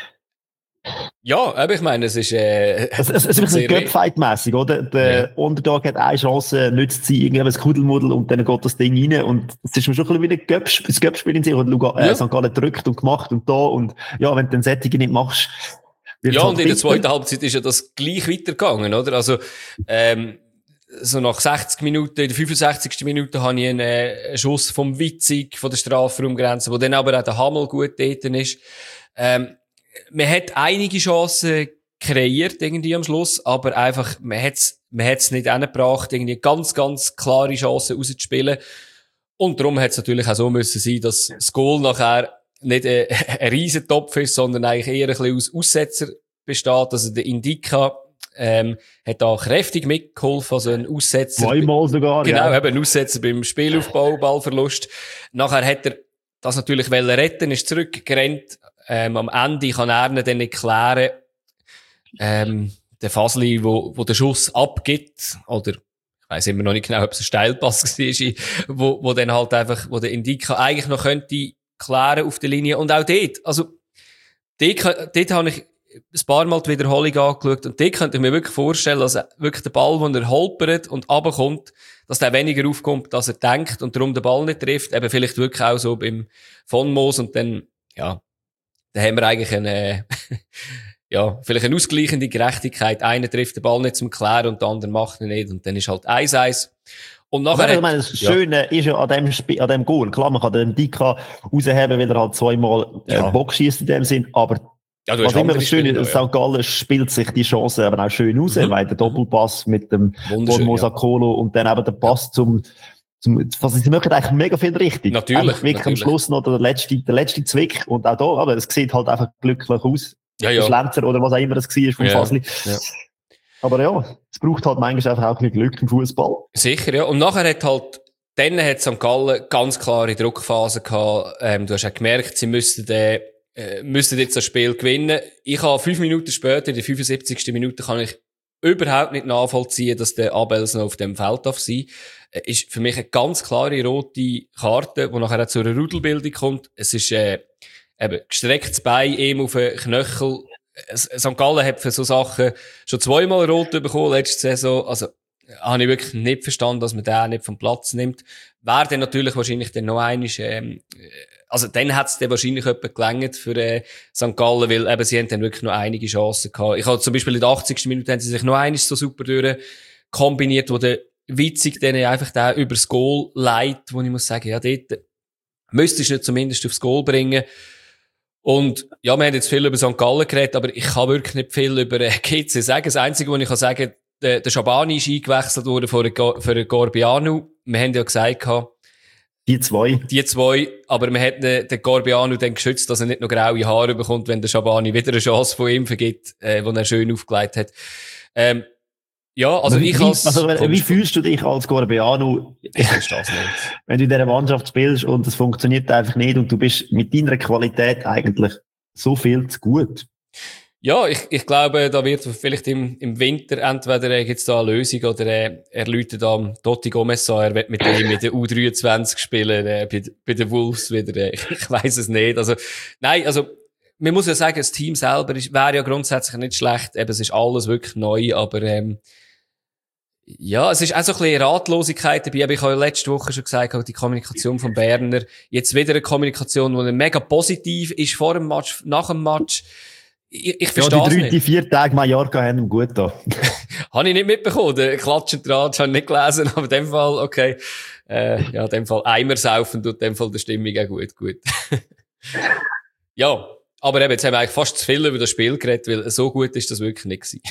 ja, aber ich meine, es ist, äh, es, es, es ist ein bisschen Göpfight-mässig, oder? Der ja. Underdog hat eine Chance, nützt sie irgendwie ein Kudelmuddel und dann geht das Ding rein und es ist mir schon ein bisschen wie ein Göpspiel, das Göpspiel in sich und Luga, äh, ja. Sankt Gallen drückt und gemacht und da und ja, wenn du den Sättigen nicht machst, ja, halt und in der zweiten Halbzeit ist ja das gleich weitergegangen, oder? Also, ähm, so nach sechzig Minuten, in der fünfundsechzigsten Minute habe ich einen, äh, einen Schuss vom Witzig von der Strafraumgrenze, wo dann aber auch der Hamel gut dort ist. Ähm, man hat einige Chancen kreiert irgendwie am Schluss, aber einfach, man hat's, man hat's nicht hingebracht, irgendwie ganz, ganz klare Chancen rauszuspielen. Und darum hat's natürlich auch so müssen sein, dass das Goal nachher nicht ein, ein Riesentopf ist, sondern eigentlich eher ein bisschen aus Aussetzer besteht. Also der Indika, ähm, hat da kräftig mitgeholfen, also ein Aussetzer. Zweimal sogar, Genau, ja. eben ein Aussetzer beim Spielaufbau, Ballverlust. Nachher hat er das natürlich retten, ist zurückgerannt. Ähm, am Ende kann er ihn dann nicht klären. Ähm, der Fasli, wo, wo den Schuss abgibt, oder, ich weiss immer noch nicht genau, ob es ein Steilpass war, wo, wo dann halt einfach, wo der Indika eigentlich noch könnte klären auf der Linie. Und auch dort, also, dort, dort habe ich ein paar Mal die Wiederholung angeschaut und dort könnte ich mir wirklich vorstellen, dass wirklich der Ball, wenn er holpert und runterkommt, dass der weniger aufkommt, als er denkt und darum den Ball nicht trifft. Eben vielleicht wirklich auch so beim Von Moos und dann, ja, da haben wir eigentlich eine, ja, vielleicht eine ausgleichende Gerechtigkeit. Einer trifft den Ball nicht zum Klären und der andere macht ihn nicht und dann ist halt eins eins. Und nachher. Ich meine, das Schöne ja. ist ja an dem Spiel, an dem Goal. Klar, man kann den Dika rausheben, weil er halt zweimal ja. äh, Bock schießt in dem Sinn, aber ja, was immer das Schöne ist, Sankt Gallen spielt sich die Chance aber auch schön raus, mhm. weil der Doppelpass mit dem Mosakolo ja. und dann eben der Pass zum, zum, was sie machen eigentlich mega viel richtig. Natürlich. Einfach wirklich natürlich. am Schluss noch der letzte, der letzte Zwick und auch da, aber es sieht halt einfach glücklich aus. Ja, ja. Der Schlenzer oder was auch immer das war vom ja. Fasli. Ja. Aber ja, es braucht halt manchmal einfach auch ein bisschen Glück im Fußball. Sicher, ja. Und nachher hat halt, dann hat Sankt Gallen ganz klare Druckphase gehabt. Ähm, du hast auch gemerkt, sie müssten den, äh, müssten jetzt das Spiel gewinnen. Ich habe fünf Minuten später, in der fünfundsiebzigsten Minute, kann ich überhaupt nicht nachvollziehen, dass der Abels noch auf dem Feld darf sein. Äh, ist für mich eine ganz klare rote Karte, die nachher auch zu einer Rudelbildung kommt. Es ist, äh, eben, gestrecktes Bein, ihm auf den Knöchel. Sankt Gallen hat für so Sachen schon zweimal rot bekommen letzte Saison. Also, habe ich wirklich nicht verstanden, dass man den nicht vom Platz nimmt. Wäre dann natürlich wahrscheinlich dann noch einmal, ähm, also dann hat es dann wahrscheinlich jemand gelangt für äh, Sankt Gallen, weil eben sie haben dann wirklich noch einige Chancen gehabt. Ich habe zum Beispiel in der achtzigsten Minute haben sie sich noch einmal so super durch kombiniert, wo der Witzig dann einfach da übers Goal leitet, wo ich muss sagen, ja, dort müsstest du nicht zumindest aufs Goal bringen. Und ja, wir haben jetzt viel über Sankt Gallen geredet, aber ich kann wirklich nicht viel über äh, G C sagen. Das Einzige, was ich kann sagen, der, der Schabani ist eingewechselt worden für den, für den Gorbianu. Wir haben ja gesagt, die zwei. Die zwei, aber man hat den, den Gorbianu dann geschützt, dass er nicht noch graue Haare bekommt, wenn der Schabani wieder eine Chance von ihm vergibt, äh, die er schön aufgelegt hat. Ähm, ja, also wie, ich als... Also, wie fühlst du dich als Gorbianu? Ich verstehe das nicht. Wenn du in dieser Mannschaft spielst und es funktioniert einfach nicht und du bist mit deiner Qualität eigentlich so viel zu gut. Ja, ich, ich glaube, da wird vielleicht im, im Winter entweder äh, gibt's da eine Lösung oder äh, er läutet am Totti Gomez an, er wird mit ihm mit der U dreiundzwanzig spielen, äh, bei, bei den Wolves wieder, äh, ich, ich weiss es nicht. Also, nein, also, man muss ja sagen, das Team selber ist, wäre ja grundsätzlich nicht schlecht, eben, es ist alles wirklich neu, aber, ähm, ja, es ist auch so ein bisschen Ratlosigkeit dabei, aber ich habe ja letzte Woche schon gesagt, die Kommunikation von Berner, jetzt wieder eine Kommunikation, die mega positiv ist vor dem Match, nach dem Match. Ich, ich verstehe ja, es die nicht. drei, die vier Tage Mallorca haben ihm gut da. Habe ich nicht mitbekommen, den Klatschen Tratsch habe ich nicht gelesen, aber in dem Fall, okay, äh, ja, in dem Fall Eimer saufen tut in dem Fall der Stimmung auch gut, gut. Ja, aber eben, jetzt haben wir eigentlich fast zu viel über das Spiel geredet, weil so gut ist das wirklich nicht gewesen.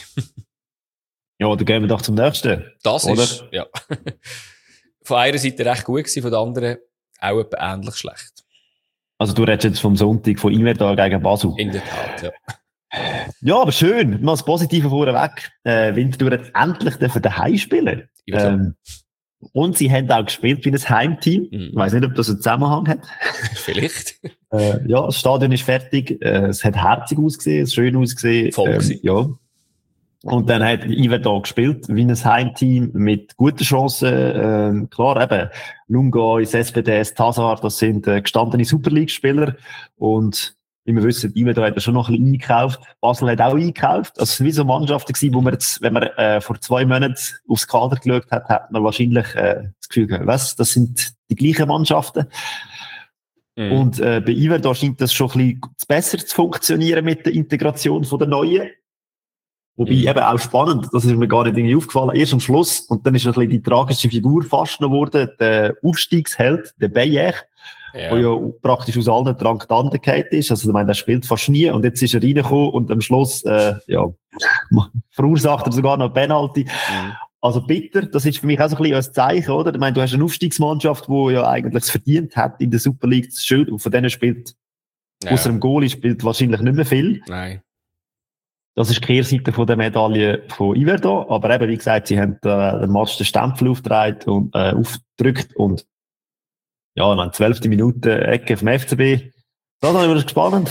Ja, dann gehen wir doch zum nächsten. Das oder? ist, ja. Von einer Seite recht gut gewesen, von der anderen auch etwa ähnlich schlecht. Also du redest jetzt vom Sonntag von Iverdar gegen Basel. In der Tat, ja. Ja, aber schön. Mal das Positive vorweg. Äh, Winterthur hat endlich dürfen daheim spielen. Ähm, und sie haben auch gespielt wie ein Heimteam. Mhm. Ich weiss nicht, ob das einen Zusammenhang hat. Vielleicht. Äh, ja, das Stadion ist fertig. Äh, es hat herzig ausgesehen, es ist schön ausgesehen. Voll ähm, ja. Und dann hat Iverdar gespielt wie ein Heimteam mit guten Chancen. Ähm, klar, eben, Lunga, S P D S, Tazar, das sind äh, gestandene Super League-Spieler. Und wie wir wissen, Iverdar hat er schon noch ein bisschen eingekauft. Basel hat auch eingekauft. Also es waren wie so Mannschaften gewesen, wo man jetzt, wenn man äh, vor zwei Monaten aufs Kader geschaut hat, hat man wahrscheinlich äh, das Gefühl gehabt, was, das sind die gleichen Mannschaften. Mhm. Und äh, bei Iverdar scheint das schon ein bisschen besser zu funktionieren mit der Integration von der Neuen. Wobei mhm. eben auch spannend, das ist mir gar nicht irgendwie aufgefallen, erst am Schluss, und dann ist ein bisschen die tragische Figur fast noch geworden, der Aufstiegsheld, der Beyer, ja. der ja praktisch aus allen Traktanten gefallen ist, also ich meine, der spielt fast nie, und jetzt ist er reingekommen und am Schluss, äh, ja, verursacht er sogar noch Penalty. Mhm. Also bitter, das ist für mich auch so ein bisschen ein Zeichen, oder? Ich meine, du hast eine Aufstiegsmannschaft, die ja eigentlich es verdient hat, in der Super League zu spielen, und von denen spielt, ja. außer dem Goalie spielt wahrscheinlich nicht mehr viel. Nein. Das ist die Kehrseite von der Medaille von Iverdar. Aber eben, wie gesagt, sie haben äh, den Match den Stempel aufgedreht und äh, aufgedrückt. Und ja, dann zwölfte Minute Ecke vom F C B. Das ist immer spannend.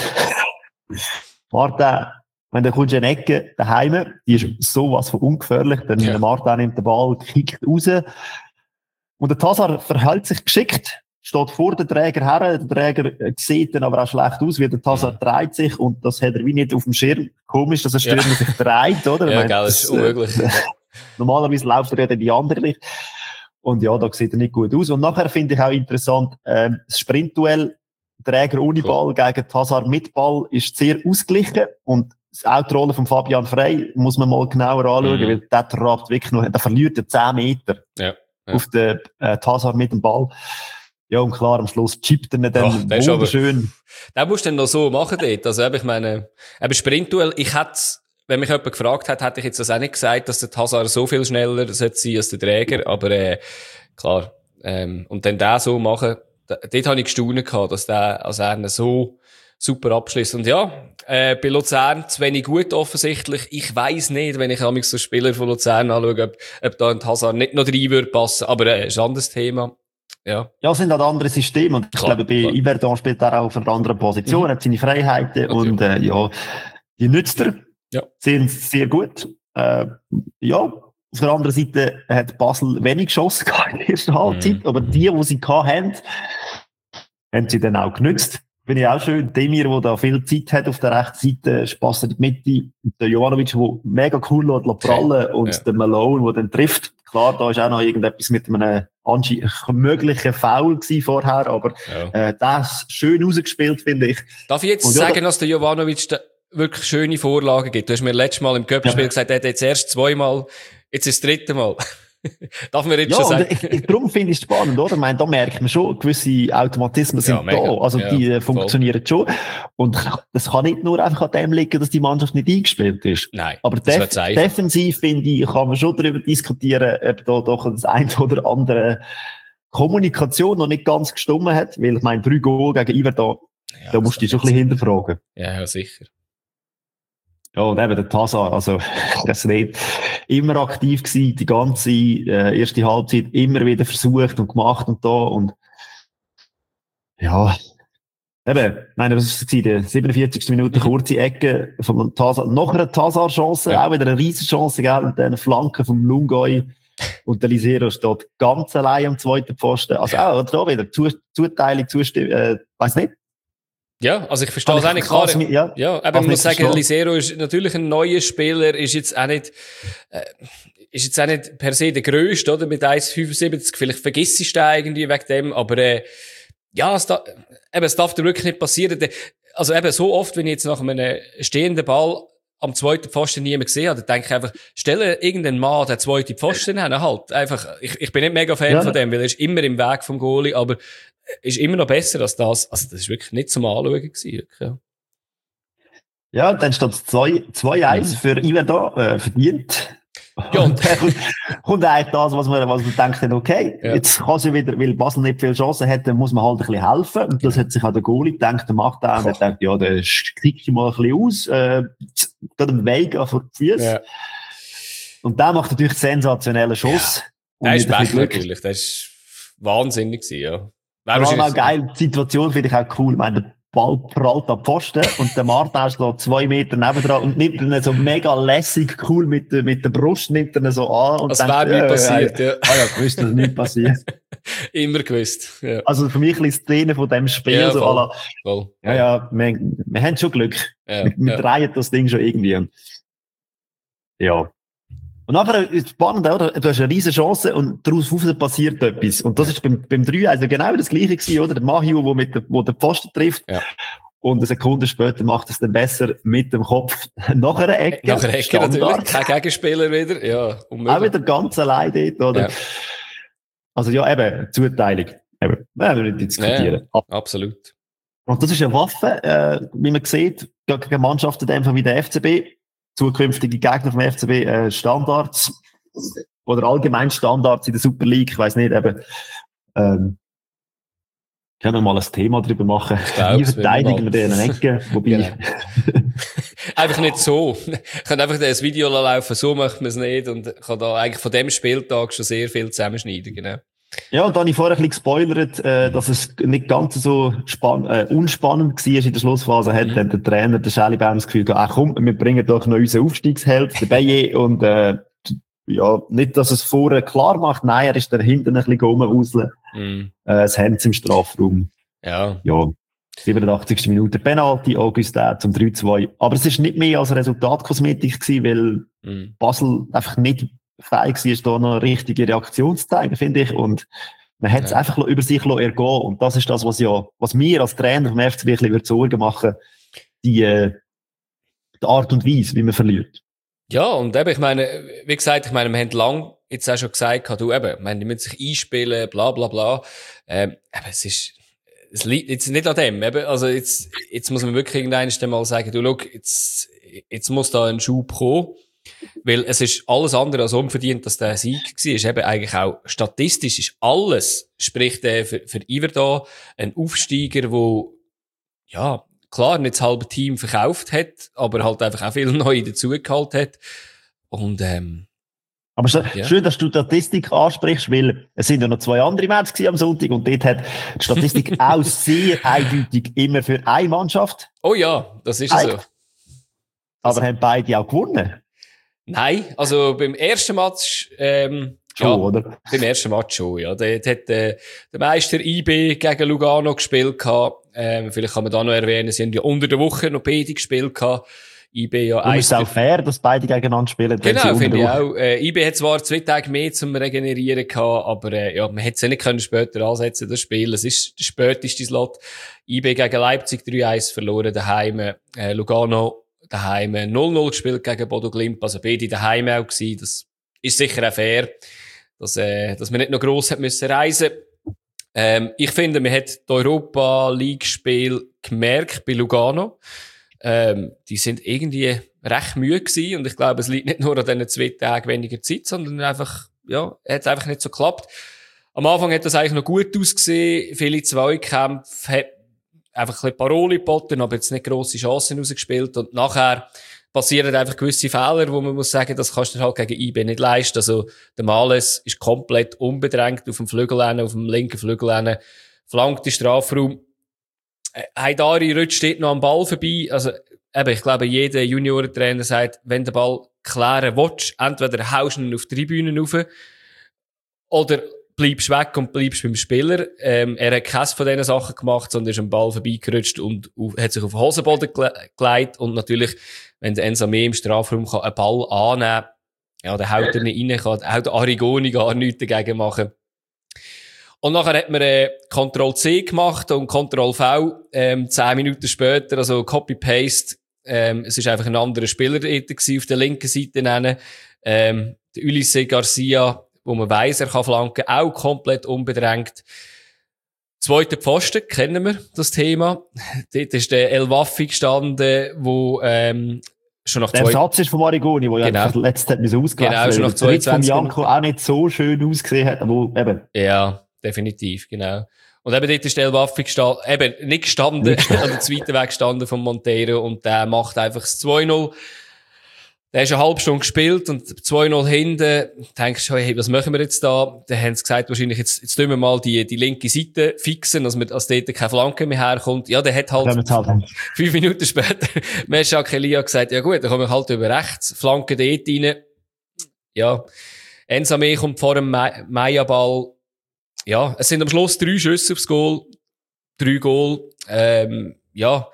Martin, wenn du kommst in eine Ecke daheim, die ist sowas von ungefährlich. Dann ja. der Martin nimmt den Ball, kickt raus. Und der Tazar verhält sich geschickt. Steht vor den Träger her, der Träger sieht dann aber auch schlecht aus, wie der Tazar ja. dreht sich, und das hat er wie nicht auf dem Schirm. Komisch, dass er Stürmer ja. sich dreht, oder? Ja, meine, gell, das ist unmöglich. Äh, normalerweise läuft er ja dann die andere Richtung. Und ja, da sieht er nicht gut aus. Und nachher finde ich auch interessant, ähm, das Sprintduell, Träger ohne Ball cool. gegen Tazar mit Ball, ist sehr ausgeglichen, und auch die Rolle von Fabian Frey muss man mal genauer anschauen, mhm. weil der trabt wirklich noch, der verliert ja zehn Meter ja. Ja. auf den äh, Tazar mit dem Ball. Ja, und klar, am Schluss chippt er nicht dann ja, wunderschön. Das musst du dann noch so machen dort. Also, ich meine, eben Sprintduell, ich hätte, wenn mich jemand gefragt hat, hätte ich jetzt das auch nicht gesagt, dass der Hazard so viel schneller sollte sein als der Träger, aber, äh, klar, ähm, und dann den so machen, da, dort habe ich gestaunt gehabt, dass der, als er so super abschließt. Und ja, äh, bei Luzern zu wenig gut offensichtlich. Ich weiss nicht, wenn ich amigs so Spieler von Luzern anschaue, ob, ob da ein Hazard nicht noch rein würde passen, aber, äh, ist ein anderes Thema. Ja. Ja, es sind halt andere Systeme, und ich klar, glaube, bei Iverdar spielt er auch auf einer anderen Position, mhm. hat seine Freiheiten, okay. und äh, ja, die nützt er, ja. sind sehr gut. Äh, ja, auf der anderen Seite hat Basel wenig Chancen gehabt in der ersten Halbzeit, mhm. aber die, die sie gehabt haben, haben sie dann auch genützt. Finde ich auch schön. Demir, der da viel Zeit hat auf der rechten Seite, Spass in die Mitte, und der Jovanovic, der mega cool lässt, prallen, okay. und ja. der Malone, der dann trifft. Klar, da ist auch noch irgendetwas mit einem Angie- möglichen Foul gewesen vorher, aber ja. äh, das schön rausgespielt, finde ich. Darf ich jetzt und sagen, ja, dass der Jovanovic da wirklich schöne Vorlagen gibt? Du hast mir letztes Mal im Cup-Spiel ja. gesagt, er hat jetzt erst zweimal, jetzt ist das dritte Mal. Darf man jetzt ja, schon sagen. Ich, ich, darum finde ich es spannend, oder? Ich meine, da merkt man schon, gewisse Automatismen sind ja, da. Also, ja, die funktionieren voll. Schon. Und das kann nicht nur einfach an dem liegen, dass die Mannschaft nicht eingespielt ist. Nein. Aber def- defensiv, finde ich, kann man schon darüber diskutieren, ob da doch das eine oder andere Kommunikation noch nicht ganz gestimmt hat. Weil ich meine, drei Goal gegen Iver da, ja, da musst du dich schon ein bisschen hinterfragen. Ja, ja, sicher. Ja, und eben der Tazar, also, das nicht immer aktiv gewesen, die ganze, äh, erste Halbzeit immer wieder versucht und gemacht und da und, ja, eben, nein, was war die siebenundvierzigste Minute, kurze Ecke vom Tazar, noch eine Tazar-Chance, ja. Auch wieder eine riesen Chance, gell, und dann Flanke vom Lungoy und der Lisero steht ganz allein am zweiten Pfosten, also auch da wieder Zuteilung, Zustimmung, äh, weiss nicht. Ja, also ich verstehe es auch nicht klar. Mit, ja, ja, aber ich muss sagen, Lisero ist natürlich ein neuer Spieler, ist jetzt auch nicht, äh, ist jetzt auch nicht per se der Grösste, oder? Mit eins Komma fünfundsiebzig. Vielleicht vergisst du da irgendwie wegen dem, aber, äh, ja, es, da, eben, es darf dir wirklich nicht passieren. Also eben so oft, wenn ich jetzt nach einem stehenden Ball am zweiten Pfosten niemand gesehen habe, dann denke ich einfach, stelle irgendeinen Mann den zweiten Pfosten hin, halt. Einfach, ich, ich bin nicht mega Fan ja. von dem, weil er ist immer im Weg vom Goalie, aber ist immer noch besser als das. Also, das ist wirklich nicht zum Anschauen gewesen, wirklich, ja. Ja, dann steht es zwei eins für Iver da, äh, verdient. Ja, und dann kommt, kommt eigentlich das, was man, was man denkt, dann, okay, ja. Jetzt kann sie wieder, weil Basel nicht viele Chancen hat, dann muss man halt ein bisschen helfen. Und das hat sich auch der Goalie gedacht, der macht auch, und er denkt, ja, der kickt mal ein bisschen aus, äh, geht einen Weg vor die Füße. Ja. Und der macht natürlich einen sensationellen Schuss. Ja. Der ist Pech natürlich, der ist wahnsinnig gewesen, ja. Vor allem auch geil, die Situation finde ich auch cool. Ich meine, der Ball prallt am Pfosten und der Martin schlägt zwei Meter nebendran und nimmt ihn so mega lässig, cool mit der, mit der Brust, nimmt ihn so an. Und das wäre nicht passiert, ja. Ah ja, gewusst, dass nicht passiert. Immer gewusst, ja. Also für mich ein bisschen Szene von dem Spiel, ja, so voll, la, voll, ja, ja, wir, wir haben schon Glück. Ja, wir, wir ja. drehen das Ding schon irgendwie. Ja. Und nachher ist es spannend, oder? Du hast eine riesen Chance und daraus passiert etwas. Und das ist beim, beim drei also genau das Gleiche gewesen, oder? Der Mahiu, der mit der, wo den Pfosten trifft. Ja. Und eine Sekunde später macht es dann besser mit dem Kopf nach einer Ecke. Nach einer Ecke Standard. Natürlich. Kein Gegenspieler wieder. Ja, unmöglich. Auch wieder ganz allein dort, oder? Ja. Also ja, eben, Zuteilung. Eben, wir wollen nicht diskutieren. Ja, absolut. Und das ist eine Waffe, äh, wie man sieht, gegen Mannschaften einfach wie der F C B. Zukünftige Gegner vom F C B, äh, Standards oder allgemein Standards in der Super League, ich weiss nicht, eben, ähm, können wir mal ein Thema darüber machen. Wie verteidigen wir den Ecken, wobei, genau. Einfach nicht so. Ich kann einfach das Video laufen, so macht man es nicht und kann da eigentlich von dem Spieltag schon sehr viel zusammenschneiden, genau. Ja, und da habe ich vorher ein bisschen gespoilert, äh, dass es nicht ganz so spann- äh, unspannend war in der Schlussphase. Hat mhm. dann der Trainer, der Schellibaum, das Gefühl gehabt, ach komm, wir bringen doch noch unseren Aufstiegsheld, den Beje, und äh, ja, nicht, dass es vorher klar macht, nein, er ist da hinten ein bisschen rumwuseln. Mhm. Äh, das Hands im Strafraum. Ja. Ja. siebenundachtzigste Minute Penalty, Augustin zum drei zwei. Aber es ist nicht mehr als Resultatkosmetik gewesen, weil mhm. Basel einfach nicht fähig war, da noch eine richtige Reaktion zu zeigen, finde ich. Und man hat es ja. einfach über sich ergehen. Und das ist das, was ja, was mir als Trainer vom F C B wirklich Sorgen machen, die, äh, die Art und Weise, wie man verliert. Ja, und eben, ich meine, wie gesagt, ich meine, wir haben lang jetzt auch schon gesagt, du eben, ich meine, die müssen sich einspielen, bla, bla, bla. Ähm, aber es ist, es liegt jetzt nicht an dem, eben. Also jetzt, jetzt muss man wirklich irgendwann mal sagen, du, schau, jetzt, jetzt muss da ein Schub kommen. Weil es ist alles andere als unverdient, dass der Sieg war. Ist eben eigentlich auch statistisch ist alles, spricht der für, für Iver da, ein Aufsteiger, wo, ja, klar, nicht das halbe Team verkauft hat, aber halt einfach auch viele neue dazugehalten hat. Und, ähm, aber schön, ja. schön, dass du die Statistik ansprichst, weil es sind ja noch zwei andere Matches am Sonntag und dort hat die Statistik auch sehr eindeutig immer für eine Mannschaft. Oh ja, das ist so. Aber haben beide auch gewonnen? Nein, also beim ersten Match, ähm, schon, ja, oder? Beim ersten Match schon, ja. Dort hat äh, der Meister I B gegen Lugano gespielt gehabt. Ähm, vielleicht kann man da noch erwähnen, sie haben ja unter der Woche noch beide gespielt gehabt. I B ja eins. Ist es auch fair, dass beide gegeneinander spielen? Genau, finde ich auch. Äh, I B hat zwar zwei Tage mehr zum Regenerieren gehabt, aber äh, ja, man hätte es ja nicht können später ansetzen, das Spiel. Es ist der späteste Slot. I B gegen Leipzig drei eins verloren daheim. Äh, Lugano daheim null null gespielt gegen Bodo Glimt, also beide daheim auch gewesen. Das ist sicher auch fair, dass, äh, dass man nicht noch gross hat müssen reisen. Ähm, ich finde, man hat die Europa-League-Spiel gemerkt bei Lugano. Ähm, die sind irgendwie recht müde gewesen und ich glaube, es liegt nicht nur an diesen zwei Tagen weniger Zeit, sondern einfach, ja, hat einfach nicht so geklappt. Am Anfang hat das eigentlich noch gut ausgesehen, viele Zweikämpfe, hat einfach ein bisschen Paroli geboten, aber jetzt nicht grosse Chancen rausgespielt und nachher passieren einfach gewisse Fehler, wo man muss sagen, das kannst du halt gegen I B nicht leisten. Also, der Males ist komplett unbedrängt auf dem Flügel, auf dem linken Flügel, flankt den Strafraum. Haidari rutscht steht noch am Ball vorbei. Also, eben, ich glaube, jeder Juniorentrainer sagt, wenn der Ball klären willst, entweder haust du ihn auf die Tribünen rauf, oder bleibst weg und bleibst beim Spieler. Ähm, er hat keines von diesen Sachen gemacht, sondern ist am Ball vorbeigerutscht und auf, hat sich auf den Hosenboden gelegt. Und natürlich, wenn der Ensame im Strafraum kann einen Ball annehmen kann, ja, dann haut er nicht rein, kann auch der Arrigoni gar nichts dagegen machen. Und nachher hat man äh, Ctrl-C gemacht und Ctrl-V, ähm, zehn Minuten später, also Copy-Paste. Ähm, es ist einfach ein anderer Spieler gewesen, auf der linken Seite. Ähm, der Ulysse Garcia, wo man weiss, er kann flanken, auch komplett unbedrängt. Zweiter Pfosten, kennen wir das Thema. Dort ist der El Waffi gestanden, wo ähm, schon nach der zwei... Satz ist von Marigoni, der genau. ja verletzt hat, müssen ausgewechselt. Genau, schon nach zweiundzwanzig von Janko auch nicht so schön ausgesehen hat, aber eben. Ja, definitiv, genau. Und eben dort ist der El Waffi gestanden, eben nicht gestanden, nicht an der zweiten Weg gestanden von Monteiro und der macht einfach das zwei null. Der ist eine halbe Stunde gespielt und zwei null hinten. Denkst du, hey, was machen wir jetzt da? Dann haben sie gesagt, wahrscheinlich, jetzt, jetzt tun wir mal die, die linke Seite fixen, dass, wir, dass dort keine Flanke mehr herkommt. Ja, der hat halt, halt fünf Minuten später, Mesha Kelia gesagt, ja gut, dann kommen wir halt über rechts, Flanke dort rein. Ja, Ensame kommt vor dem Maya-Ball. Ja, es sind am Schluss drei Schüsse aufs Goal, drei Goal, ähm, ja,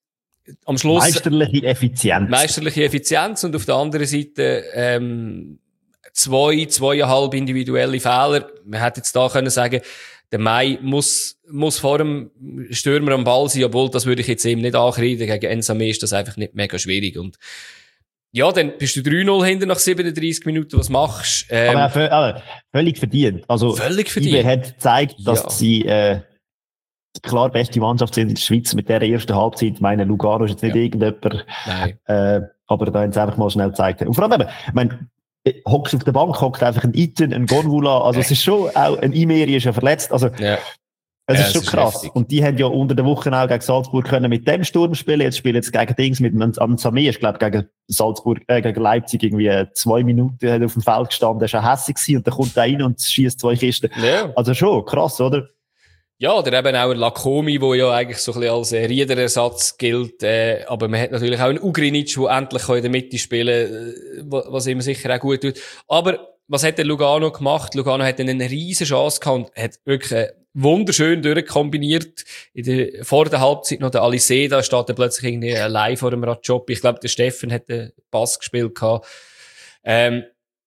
am Schluss. Meisterliche Effizienz. Meisterliche Effizienz und auf der anderen Seite, ähm, zwei, zweieinhalb individuelle Fehler. Man hätte jetzt da können sagen, der Mai muss, muss vor dem Stürmer am Ball sein, obwohl das würde ich jetzt eben nicht ankreiden. Gegen Ensame ist das einfach nicht mega schwierig und ja, dann bist du drei null hinter nach siebenunddreissig Minuten, was machst du? Ähm, aber vö- aber völlig verdient. Also, völlig verdient. I B hat gezeigt, dass Ja. sie, äh, klar beste Mannschaft sind in der Schweiz mit der ersten Halbzeit. Ich meine, Lugano ist jetzt nicht Ja. irgendjemand, Nein. äh, aber da haben sie einfach mal schnell gezeigt. Und vor allem eben, ich meine, hockst auf der Bank, hockt einfach ein Iten, ein Gonvula, also es ist schon auch, ein Imeri ist ja verletzt, also, Ja. es Ja, ist schon es ist krass. heftig. Und die haben ja unter der Woche auch gegen Salzburg können mit dem Sturm spielen. Jetzt spielen sie gegen Dings mit einem Samé. Ich glaube, gegen Salzburg, äh, gegen Leipzig irgendwie äh, zwei Minuten hat er auf dem Feld gestanden. Der ist auch hässlich gewesen. Und dann kommt er rein und schießt zwei Kisten. Ja. Also schon krass, oder? Ja, oder eben auch ein Lakomi, der ja eigentlich so ein bisschen als äh, Riederersatz gilt. Äh, aber man hat natürlich auch einen Ugrinic, der endlich in der Mitte spielen kann, äh, was ihm sicher auch gut tut. Aber was hat der Lugano gemacht? Lugano hat eine riesen Chance gehabt und hat wirklich äh, wunderschön durchkombiniert. In der, vor der Halbzeit noch der Alice, da steht er plötzlich irgendwie allein vor dem Rajopi. Ich glaube, der Steffen hat den Pass gespielt gehabt. Ähm,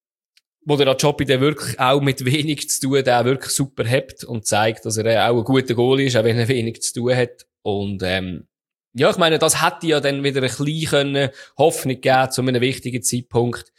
wo der Rajopi dann wirklich auch mit wenig zu tun, der wirklich super hebt und zeigt, dass er auch ein guter Goalie ist, auch wenn er wenig zu tun hat. Und, ähm, ja, ich meine, das hätte ja dann wieder ein bisschen können Hoffnung geben zu einem wichtigen Zeitpunkt.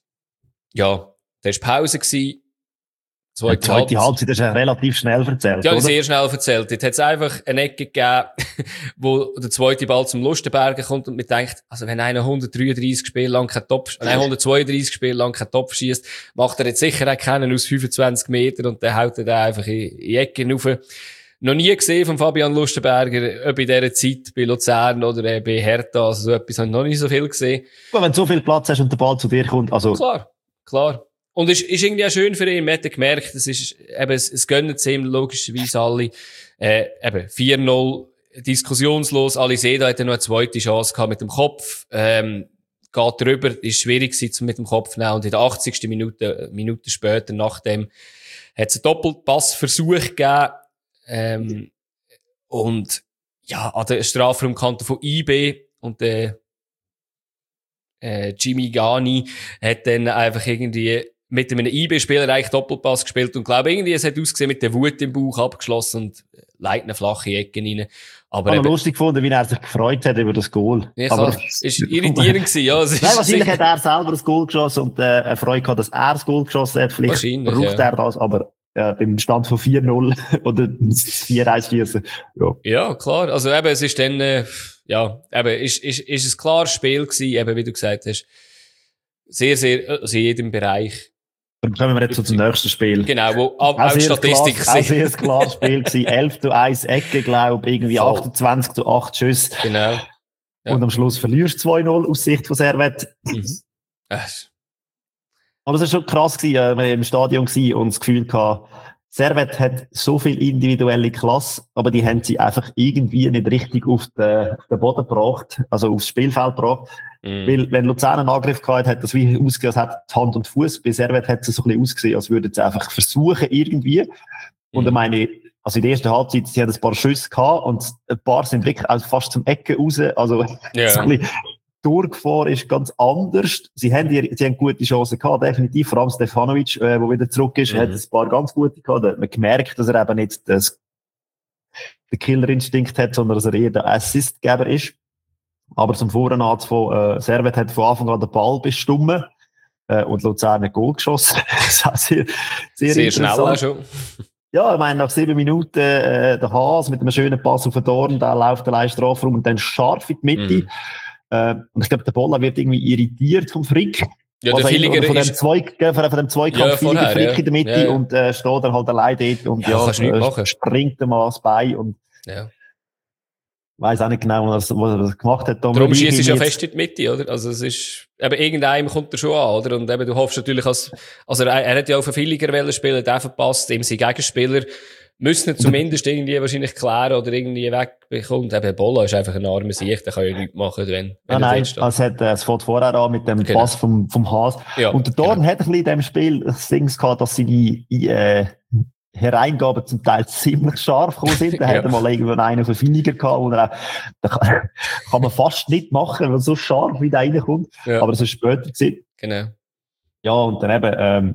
Ja, da war Pause gewesen. Die zweite Halbzeit ist ja relativ schnell erzählt, Ja, oder? sehr schnell erzählt. Jetzt hat es einfach eine Ecke gegeben, wo der zweite Ball zum Lustenberger kommt und man denkt, also wenn einer hundertdreiunddreißig Spiele lang kein Topf, nein, hundertzweiunddreißig Spiele lang kein Topf schießt, macht er jetzt sicher auch keinen aus fünfundzwanzig Metern und dann haut er den einfach in, in die Ecke rauf. Noch nie gesehen von Fabian Lustenberger, ob in dieser Zeit bei Luzern oder äh, bei Hertha, also so etwas habe ich noch nicht so viel gesehen. Aber wenn du so viel Platz hast und der Ball zu dir kommt, also... Klar, klar. Und es ist, ist irgendwie auch schön für ihn. Man hat gemerkt, es ist, eben, es, es gönnen es ihm logischerweise alle. Äh, eben, vier null, diskussionslos. Aliseda hat dann noch eine zweite Chance gehabt mit dem Kopf. Ähm, geht drüber, ist schwierig gewesen mit dem Kopf zu nehmen. Und in der achtzigsten Minute, Minute später, nachdem, hat es einen Doppelpassversuch gegeben. Ähm, und, ja, an der Strafraumkante von I B und, äh, äh, Jimmy Gani hat dann einfach irgendwie mit einem I B-Spieler eigentlich Doppelpass gespielt und glaube irgendwie, es hat ausgesehen mit der Wut im Bauch abgeschlossen und leitet eine flache Ecke rein. Aber ich habe lustig gefunden, wie er sich gefreut hat über das Goal. Ja, aber es ist irritierend gewesen, ja. Es ist Nein, wahrscheinlich hat er selber das Goal geschossen und, äh, eine Freude gehabt, dass er das Goal geschossen hat. Vielleicht braucht ja. er das, aber, äh, beim Stand von vier null oder vier eins schießen. Ja. Ja, klar. Also eben, es ist dann, äh, ja, eben, ist, ist, ist ein klares Spiel gewesen, eben, wie du gesagt hast. Sehr, sehr, also in jedem Bereich. Dann kommen wir jetzt zu zum nächsten Spiel. Genau, wo auch, auch Statistik war. Auch sehr klares Spiel gewesen. elf zu eins Ecke, glaube ich, irgendwie Voll. achtundzwanzig zu acht Schüsse. Genau. Ja. Und am Schluss verlierst du zwei null aus Sicht von Servette. Mhm. Aber es war schon krass gewesen, äh, wir waren im Stadion gewesen und das Gefühl gehabt, Servette hat so viel individuelle Klasse, aber die haben sie einfach irgendwie nicht richtig auf den, auf den Boden gebracht, also aufs Spielfeld gebracht. Mm. Weil, wenn Luzern einen Angriff gehabt hat, hat das wie ausgesehen, als hätte Hand und Fuß. Bei Servette hat es so ein bisschen ausgesehen, als würden sie einfach versuchen, irgendwie. Und mm. ich meine, also in der ersten Halbzeit, sie haben ein paar Schüsse gehabt und ein paar sind wirklich also fast zum Ecken raus. Also, yeah. so ein bisschen durchgefahren ist ganz anders. Sie haben, die, sie haben gute Chancen gehabt, definitiv. Vor allem Stefanovic, äh, der wieder zurück ist, mm. hat ein paar ganz gute gehabt. Da hat man gemerkt, dass er eben nicht das, den Killerinstinkt hat, sondern dass er eher der Assistgeber ist. Aber zum Voranatz von äh, Servette hat von Anfang an den Ball bestimmt äh, und Luzern ein Goal geschossen. Das war sehr, sehr, sehr schnell auch schon. Ja, ich meine, nach sieben Minuten äh, der Haas mit einem schönen Pass auf den Dorn, der läuft allein Strafraum und dann scharf in die Mitte. Mm. Äh, und ich glaube, der Bolla wird irgendwie irritiert vom Frick. Ja, der Villiger von, dem Zwei, von dem Zweikampf ja, Villiger Frick ja. in der Mitte ja, ja. und äh, steht dann halt allein dort und ja, ja äh, springt ihm mal ans Bein und ja. weiss auch nicht genau, was er, was er das gemacht hat. Darum schießt es ja fest in die Mitte, oder? Also es ist, eben irgendeinem kommt er schon an, oder? Und eben du hoffst natürlich, als, also er, er hat ja auch für Villiger spielen, der verpasst, ihm sein Gegenspieler müssen zumindest irgendwie wahrscheinlich klären oder irgendwie wegbekommen. Eben Bolla ist einfach ein armer Sieg, der kann ja nichts machen, wenn, wenn ah, nein, es hat, es fährt vorher an mit dem genau. Pass vom, vom Haas. Ja, und der Dorn genau. hat ein bisschen in dem Spiel das Ding gehabt, dass sie die, äh, Hereingaben zum Teil ziemlich scharf gekommen sind. Da ja. hat er mal irgendwann einen auf Villiger gehabt, und er, da kann, kann man fast nicht machen, weil so scharf wie der reinkommt. Ja. Aber es ist später gewesen. Genau. Ja, und dann eben, ähm,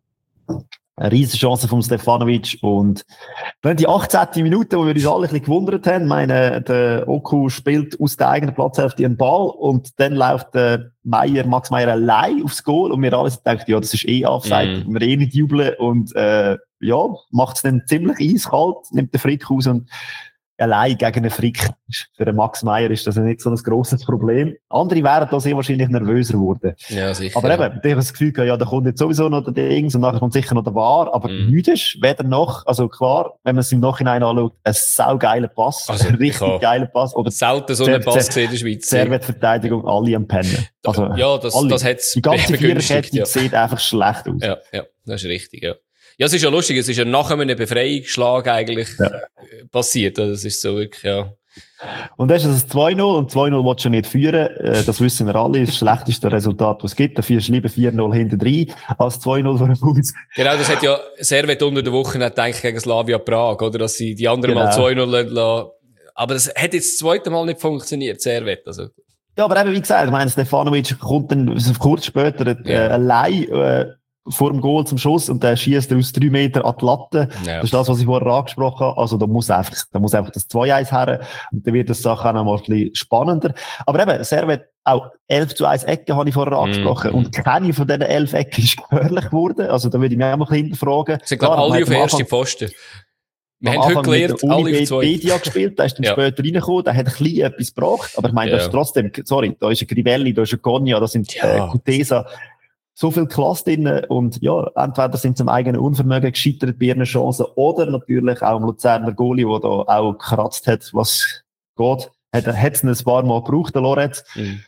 eine riesen Chance von Stefanovic und dann die achtzehnte Minute, wo wir uns alle ein bisschen gewundert haben. Ich meine, der Oku spielt aus der eigenen Platzhälfte einen Ball und dann läuft der Meier, Max Meier allein aufs Goal und wir alle denken, ja, das ist eh Offside, mm. wir eh nicht jubeln und äh, ja, macht es dann ziemlich eiskalt, nimmt den Frick raus und allein gegen einen Frick, für den Max Meier ist das nicht so ein grosses Problem. Andere wären da sehr wahrscheinlich nervöser geworden. Ja, sicher. Aber eben, ich habe das Gefühl gehabt, ja, da kommt jetzt sowieso noch der Dings und nachher kommt sicher noch der V A R, aber mm. nichts ist, weder noch, also klar, wenn man es im Nachhinein anschaut, ein saugeiler Pass, also, ein richtig geiler Pass. Oder selten so einen Pass gesehen in der Schweiz. Servette-Verteidigung, alle am Pennen. Also, ja, das, alle. das hat's die ganze Viererkette ja. sieht einfach schlecht aus. Ja, ja, das ist richtig, ja. Ja, es ist ja lustig, es ist ja nach einem Befreiungsschlag eigentlich ja. passiert. Das ist so wirklich, ja. Und das ist das zwei null und zwei null willst du nicht führen. Das wissen wir alle. Das schlechteste Resultat, was es gibt. Dafür ist lieber vier null hinter drei als zwei null vor dem Fuß. Genau, das hat ja Servette unter der Woche nicht gedacht gegen Slavia Prag, oder? Dass sie die anderen genau. mal zwei null lassen. Aber das hat jetzt das zweite Mal nicht funktioniert, Servette. Also. Ja, aber eben, wie gesagt, ich meine, Stefanovic kommt dann kurz später äh, ja. allein, äh, vor dem Goal zum Schuss und der schießt aus drei Meter an die Latte. Ja. Das ist das, was ich vorher angesprochen habe. Also da muss einfach, da muss einfach das zwei eins her und dann wird das Sache auch noch mal ein bisschen spannender. Aber eben, Servette, auch elf zu eins Ecken habe ich vorher angesprochen mm. und keine von diesen elf Ecken ist gefährlich geworden. Also da würde ich mich auch mal ein bisschen hinterfragen. Sie sind, glaube ich, alle auf erste Pfosten. Wir haben heute gelernt, alle auf zwei. Media gespielt, der ist dann ja. später reingekommen, der hat ein bisschen etwas gebracht, aber ich meine, ja. das ist trotzdem, sorry, da ist ein Grivelli, da ist ein Cogna, da sind ja. äh, Kutesa, so viel Klasse drin und ja, entweder sind sie im eigenen Unvermögen gescheitert bei ihren Chancen oder natürlich auch im Luzerner Goalie, der da auch gekratzt hat, was geht. Hat er es ein paar Mal gebraucht, der Lorenz. Mhm.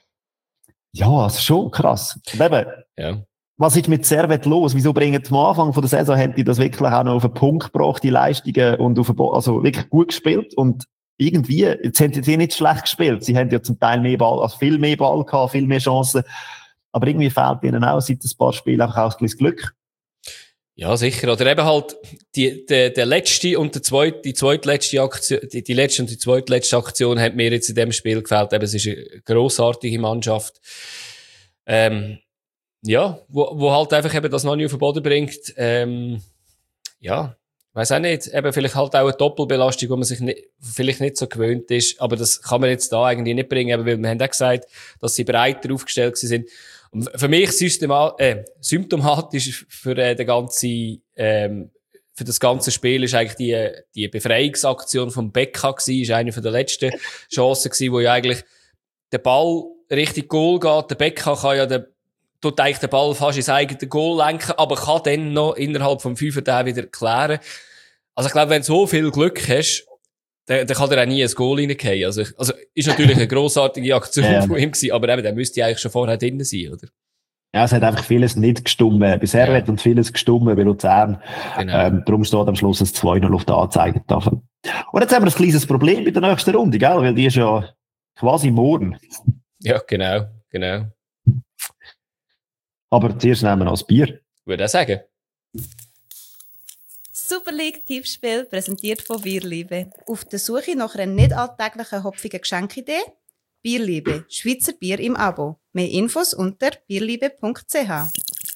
Ja, das ist schon krass. Und eben, ja. was ist mit Servette los? Wieso bringen die am Anfang von der Saison, haben die das wirklich auch noch auf den Punkt gebracht, die Leistungen, und auf den Bo- also wirklich gut gespielt und irgendwie, jetzt haben sie nicht schlecht gespielt. Sie haben ja zum Teil mehr Ball, also viel mehr Ball gehabt, viel mehr Chancen. Aber irgendwie fehlt ihnen auch seit ein paar Spielen einfach auch ein bisschen Glück. Ja, sicher. Oder eben halt, die, der, der letzte und der zweite, die zweitletzte Aktion, die, die letzte und die zweitletzte Aktion hat mir jetzt in dem Spiel gefällt. Eben, es ist eine grossartige Mannschaft. Ähm, ja, wo, wo halt einfach eben das noch nicht auf den Boden bringt. Ähm, ja. weiss auch nicht, eben vielleicht halt auch eine Doppelbelastung, wo man sich nicht, vielleicht nicht so gewöhnt ist, aber das kann man jetzt da eigentlich nicht bringen, weil wir haben auch gesagt, dass sie breiter aufgestellt sind. Und für mich systema- äh, symptomatisch für äh, den ganzen, ähm, für das ganze Spiel ist eigentlich die, die Befreiungsaktion vom Becca gewesen, ist eine von der letzten Chancen gewesen, wo ja eigentlich der Ball Richtung Goal geht. Der Becca kann ja den, tut eigentlich den Ball fast ins eigene Goal lenken, aber kann dann noch innerhalb vom Fünfer den wieder klären. Also ich glaube, wenn du so viel Glück hast, dann, dann kann er auch nie ein Goal reingehen. Also, also ist natürlich eine grossartige Aktion ja. von ihm gewesen, aber eben, der müsste eigentlich schon vorher drin sein, oder? Ja, es hat einfach vieles nicht gestimmt. Bei Servet ja. und vieles gestimmt bei Luzern. Genau. Ähm, darum steht am Schluss ein zwei null auf der Anzeigetafel. Und jetzt haben wir ein kleines Problem bei der nächsten Runde, gell? Weil die ist ja quasi morgen. Ja, genau, genau. Aber zuerst nehmen wir noch ein Bier. Würde ich sagen. Super League Tippspiel präsentiert von Bierliebe. Auf der Suche nach einer nicht alltäglichen hopfigen Geschenkidee? Bierliebe, Schweizer Bier im Abo. Mehr Infos unter bierliebe punkt c h.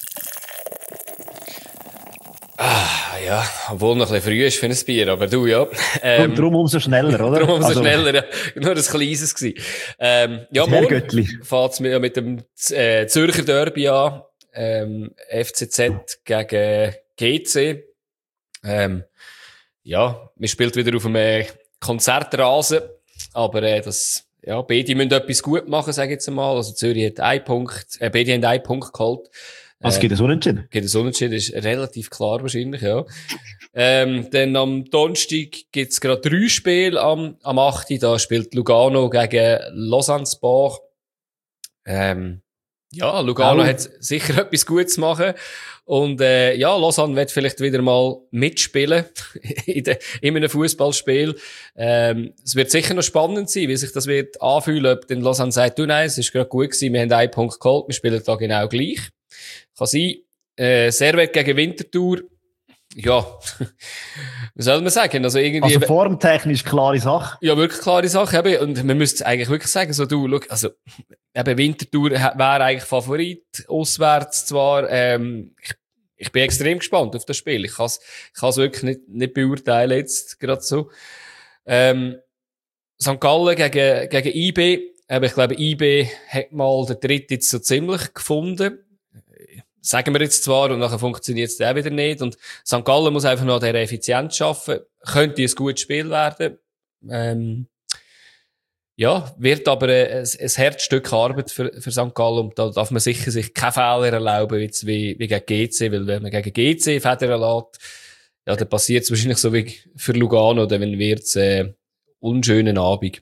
Ah, ja, obwohl noch ein bisschen früh ist für ein Bier, aber du, ja. Ähm, Und darum umso schneller, oder? darum umso also, schneller, ja. Nur ein kleines gewesen. Ähm, ja, morgen fängt es mit, mit dem äh, Zürcher Derby an. Ähm, F C Z gegen G C. Ähm, ja, man spielt wieder auf einem Konzertrasen, aber äh, das, ja, beide müssen etwas gut machen, sage ich jetzt einmal. Also Zürich hat einen Punkt, äh, beide haben einen Punkt geholt. Also geht es unentschieden? Geht es unentschieden, ist relativ klar wahrscheinlich, ja. Ähm, dann am Donnerstag gibt's gerade drei Spiele am, am achten Da spielt Lugano gegen Lausanne-Sport. Ähm, ja, Lugano oh. hat sicher etwas Gutes zu machen. Und, äh, ja, Lausanne wird vielleicht wieder mal mitspielen in, de, in einem Fußballspiel. Ähm, es wird sicher noch spannend sein, wie sich das wird anfühlen, ob denn Lausanne sagt, du nein, es ist gerade gut gewesen, wir haben einen Punkt geholt, wir spielen da genau gleich. Kann sein. Äh, Servet gegen Winterthur. Ja, was soll man sagen? Also irgendwie. Also formtechnisch klare Sache. Ja, wirklich klare Sache. Eben. Und man müsste eigentlich wirklich sagen, so du, schau, also, eben Winterthur wäre eigentlich Favorit, auswärts zwar, ähm, ich, ich bin extrem gespannt auf das Spiel. Ich kann es, ich kann es wirklich nicht, nicht beurteilen jetzt, gerade so. Ähm, Sankt Gallen gegen, gegen I B. Aber ich glaube, I B hat mal den Dritt jetzt so ziemlich gefunden. Sagen wir jetzt zwar, und nachher funktioniert es auch wieder nicht. Und Sankt Gallen muss einfach noch an dieser Effizienz arbeiten. Könnte ein gutes Spiel werden. Ähm, ja, wird aber ein, ein Herzstück Arbeit für, für Sankt Gallen. Und da darf man sicher sich keine Fehler erlauben, wie, wie, wie gegen G C. Weil wenn man gegen G C Federn lässt, ja, dann passiert es wahrscheinlich so wie für Lugano, dann wird es äh, unschönen Abend.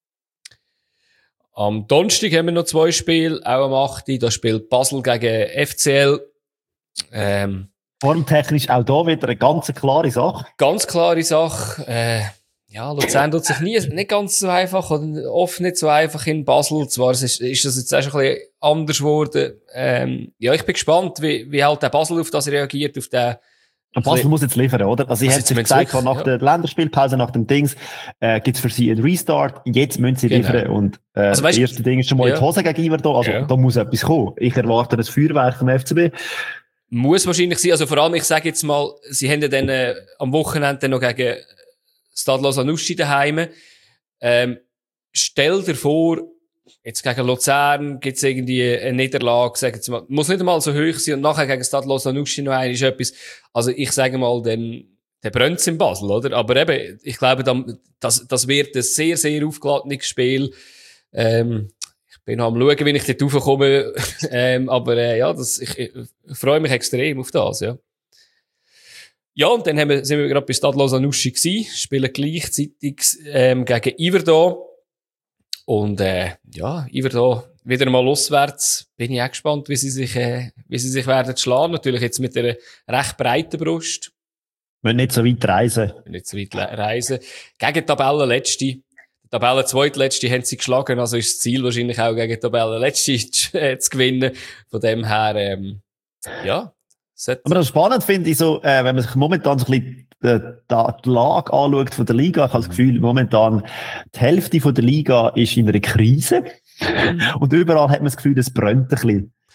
Am Donnerstag haben wir noch zwei Spiele, auch am achten Da spielt Basel gegen F C L. Ähm, Formtechnisch auch da wieder eine ganz klare Sache. Ganz klare Sache. Äh, ja, Luzern tut sich nie, nicht ganz so einfach, oder oft nicht so einfach in Basel. Zwar ist, ist das jetzt auch schon ein bisschen anders geworden. Ähm, ja, ich bin gespannt, wie, wie halt der Basel auf das reagiert, auf den. Und Basel muss jetzt liefern, oder? Also, ich also hätte sich gesagt, nach ja. der Länderspielpause, nach dem Dings, äh, gibt's für sie einen Restart. Jetzt müssen sie genau. liefern. Und, äh, also, weißt, das erste Ding ist schon mal ja. in die Hose gegen Iverdon. Also, ja. da muss etwas kommen. Ich erwarte das Feuerwerk vom F C B. Muss wahrscheinlich sein. Also, vor allem, ich sage jetzt mal, sie haben ja dann, äh, am Wochenende dann noch gegen Stade Lausanne daheim. Ähm, stell dir vor, jetzt gegen Luzern gibt's irgendwie eine Niederlage, sag jetzt mal, muss nicht einmal so hoch sein, und nachher gegen Stade Lausanne noch ein ist etwas, also ich sage mal, dann, der brennt's in Basel, oder? Aber eben, ich glaube, das, das wird ein sehr, sehr aufgeladenes Spiel. Ähm, ich bin noch am schauen, wie ich dort raufkomme, ähm, aber, äh, ja, das, ich, ich, ich freue mich extrem auf das, ja. Ja, und dann haben wir, sind wir gerade bei Stade Lausanne gewesen, spielen gleichzeitig, ähm, gegen Iverdon. Und, äh, ja, Iverdon wieder mal auswärts. Bin ich auch gespannt, wie sie sich, äh, wie sie sich werden schlagen. Natürlich jetzt mit einer recht breiten Brust. Müssen nicht so weit reisen. Nicht so weit le- reisen. Gegen Tabellenletzte. Tabellen zweitletzte haben sie geschlagen. Also ist das Ziel wahrscheinlich auch gegen Tabellenletzte zu, äh, zu gewinnen. Von dem her, ähm, ja. Aber das spannend finde ich so, äh, wenn man sich momentan so ein bisschen äh, da, die Lage anschaut von der Liga. Ich habe das Gefühl, momentan die Hälfte von der Liga ist in einer Krise. Und überall hat man das Gefühl, es brennt ein bisschen.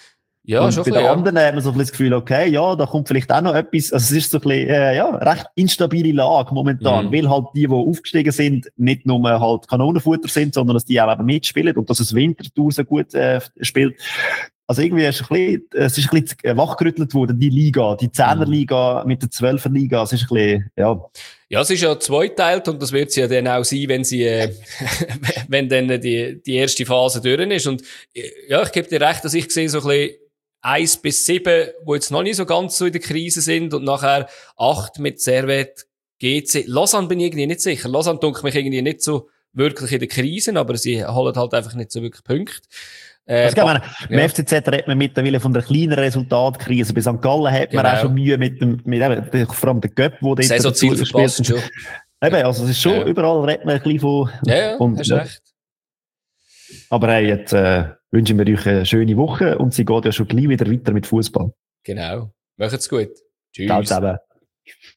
Ja, und schon bei ein den bisschen, anderen hat man so ein bisschen das Gefühl, okay, ja, da kommt vielleicht auch noch etwas. Also es ist so ein bisschen, äh, ja, recht instabile Lage momentan, Mhm. weil halt die, die aufgestiegen sind, nicht nur halt Kanonenfutter sind, sondern dass die auch eben mitspielen und dass es Winterthur so gut äh, spielt. Also irgendwie ist ein bisschen, es ist ein bisschen wachgerüttelt worden, die Liga, die Zehnerliga mit der Zwölferliga. Es ist ein bisschen, ja. Ja, es ist ja zweiteilt und das wird sie ja dann auch sein, wenn sie, äh, wenn dann die, die erste Phase durch ist. Und äh, ja, ich gebe dir recht, dass ich sehe so ein bisschen eins bis sieben, wo jetzt noch nicht so ganz so in der Krise sind und nachher acht mit Servette, G C. Lausanne bin ich irgendwie nicht sicher. Lausanne dunkelt mich irgendwie nicht so wirklich in der Krise, aber sie holen halt einfach nicht so wirklich Punkte. Äh, Also, ba- ich meine, im F C Z redet man mittlerweile von der kleinen Resultatkrise. Bei Sankt Gallen hat man Genau. auch schon Mühe mit dem, mit eben, vor allem der Göpp, wo dort Saisonziel dazu verpasst gespielt schon. Eben, also es ist schon, Ja. überall redet man ein bisschen von, Ja, ja, und, hast recht. aber hey, jetzt, äh, wünschen wir euch eine schöne Woche und sie geht ja schon gleich wieder weiter mit Fußball. Genau. Macht's gut. Tschüss. Ciao zusammen.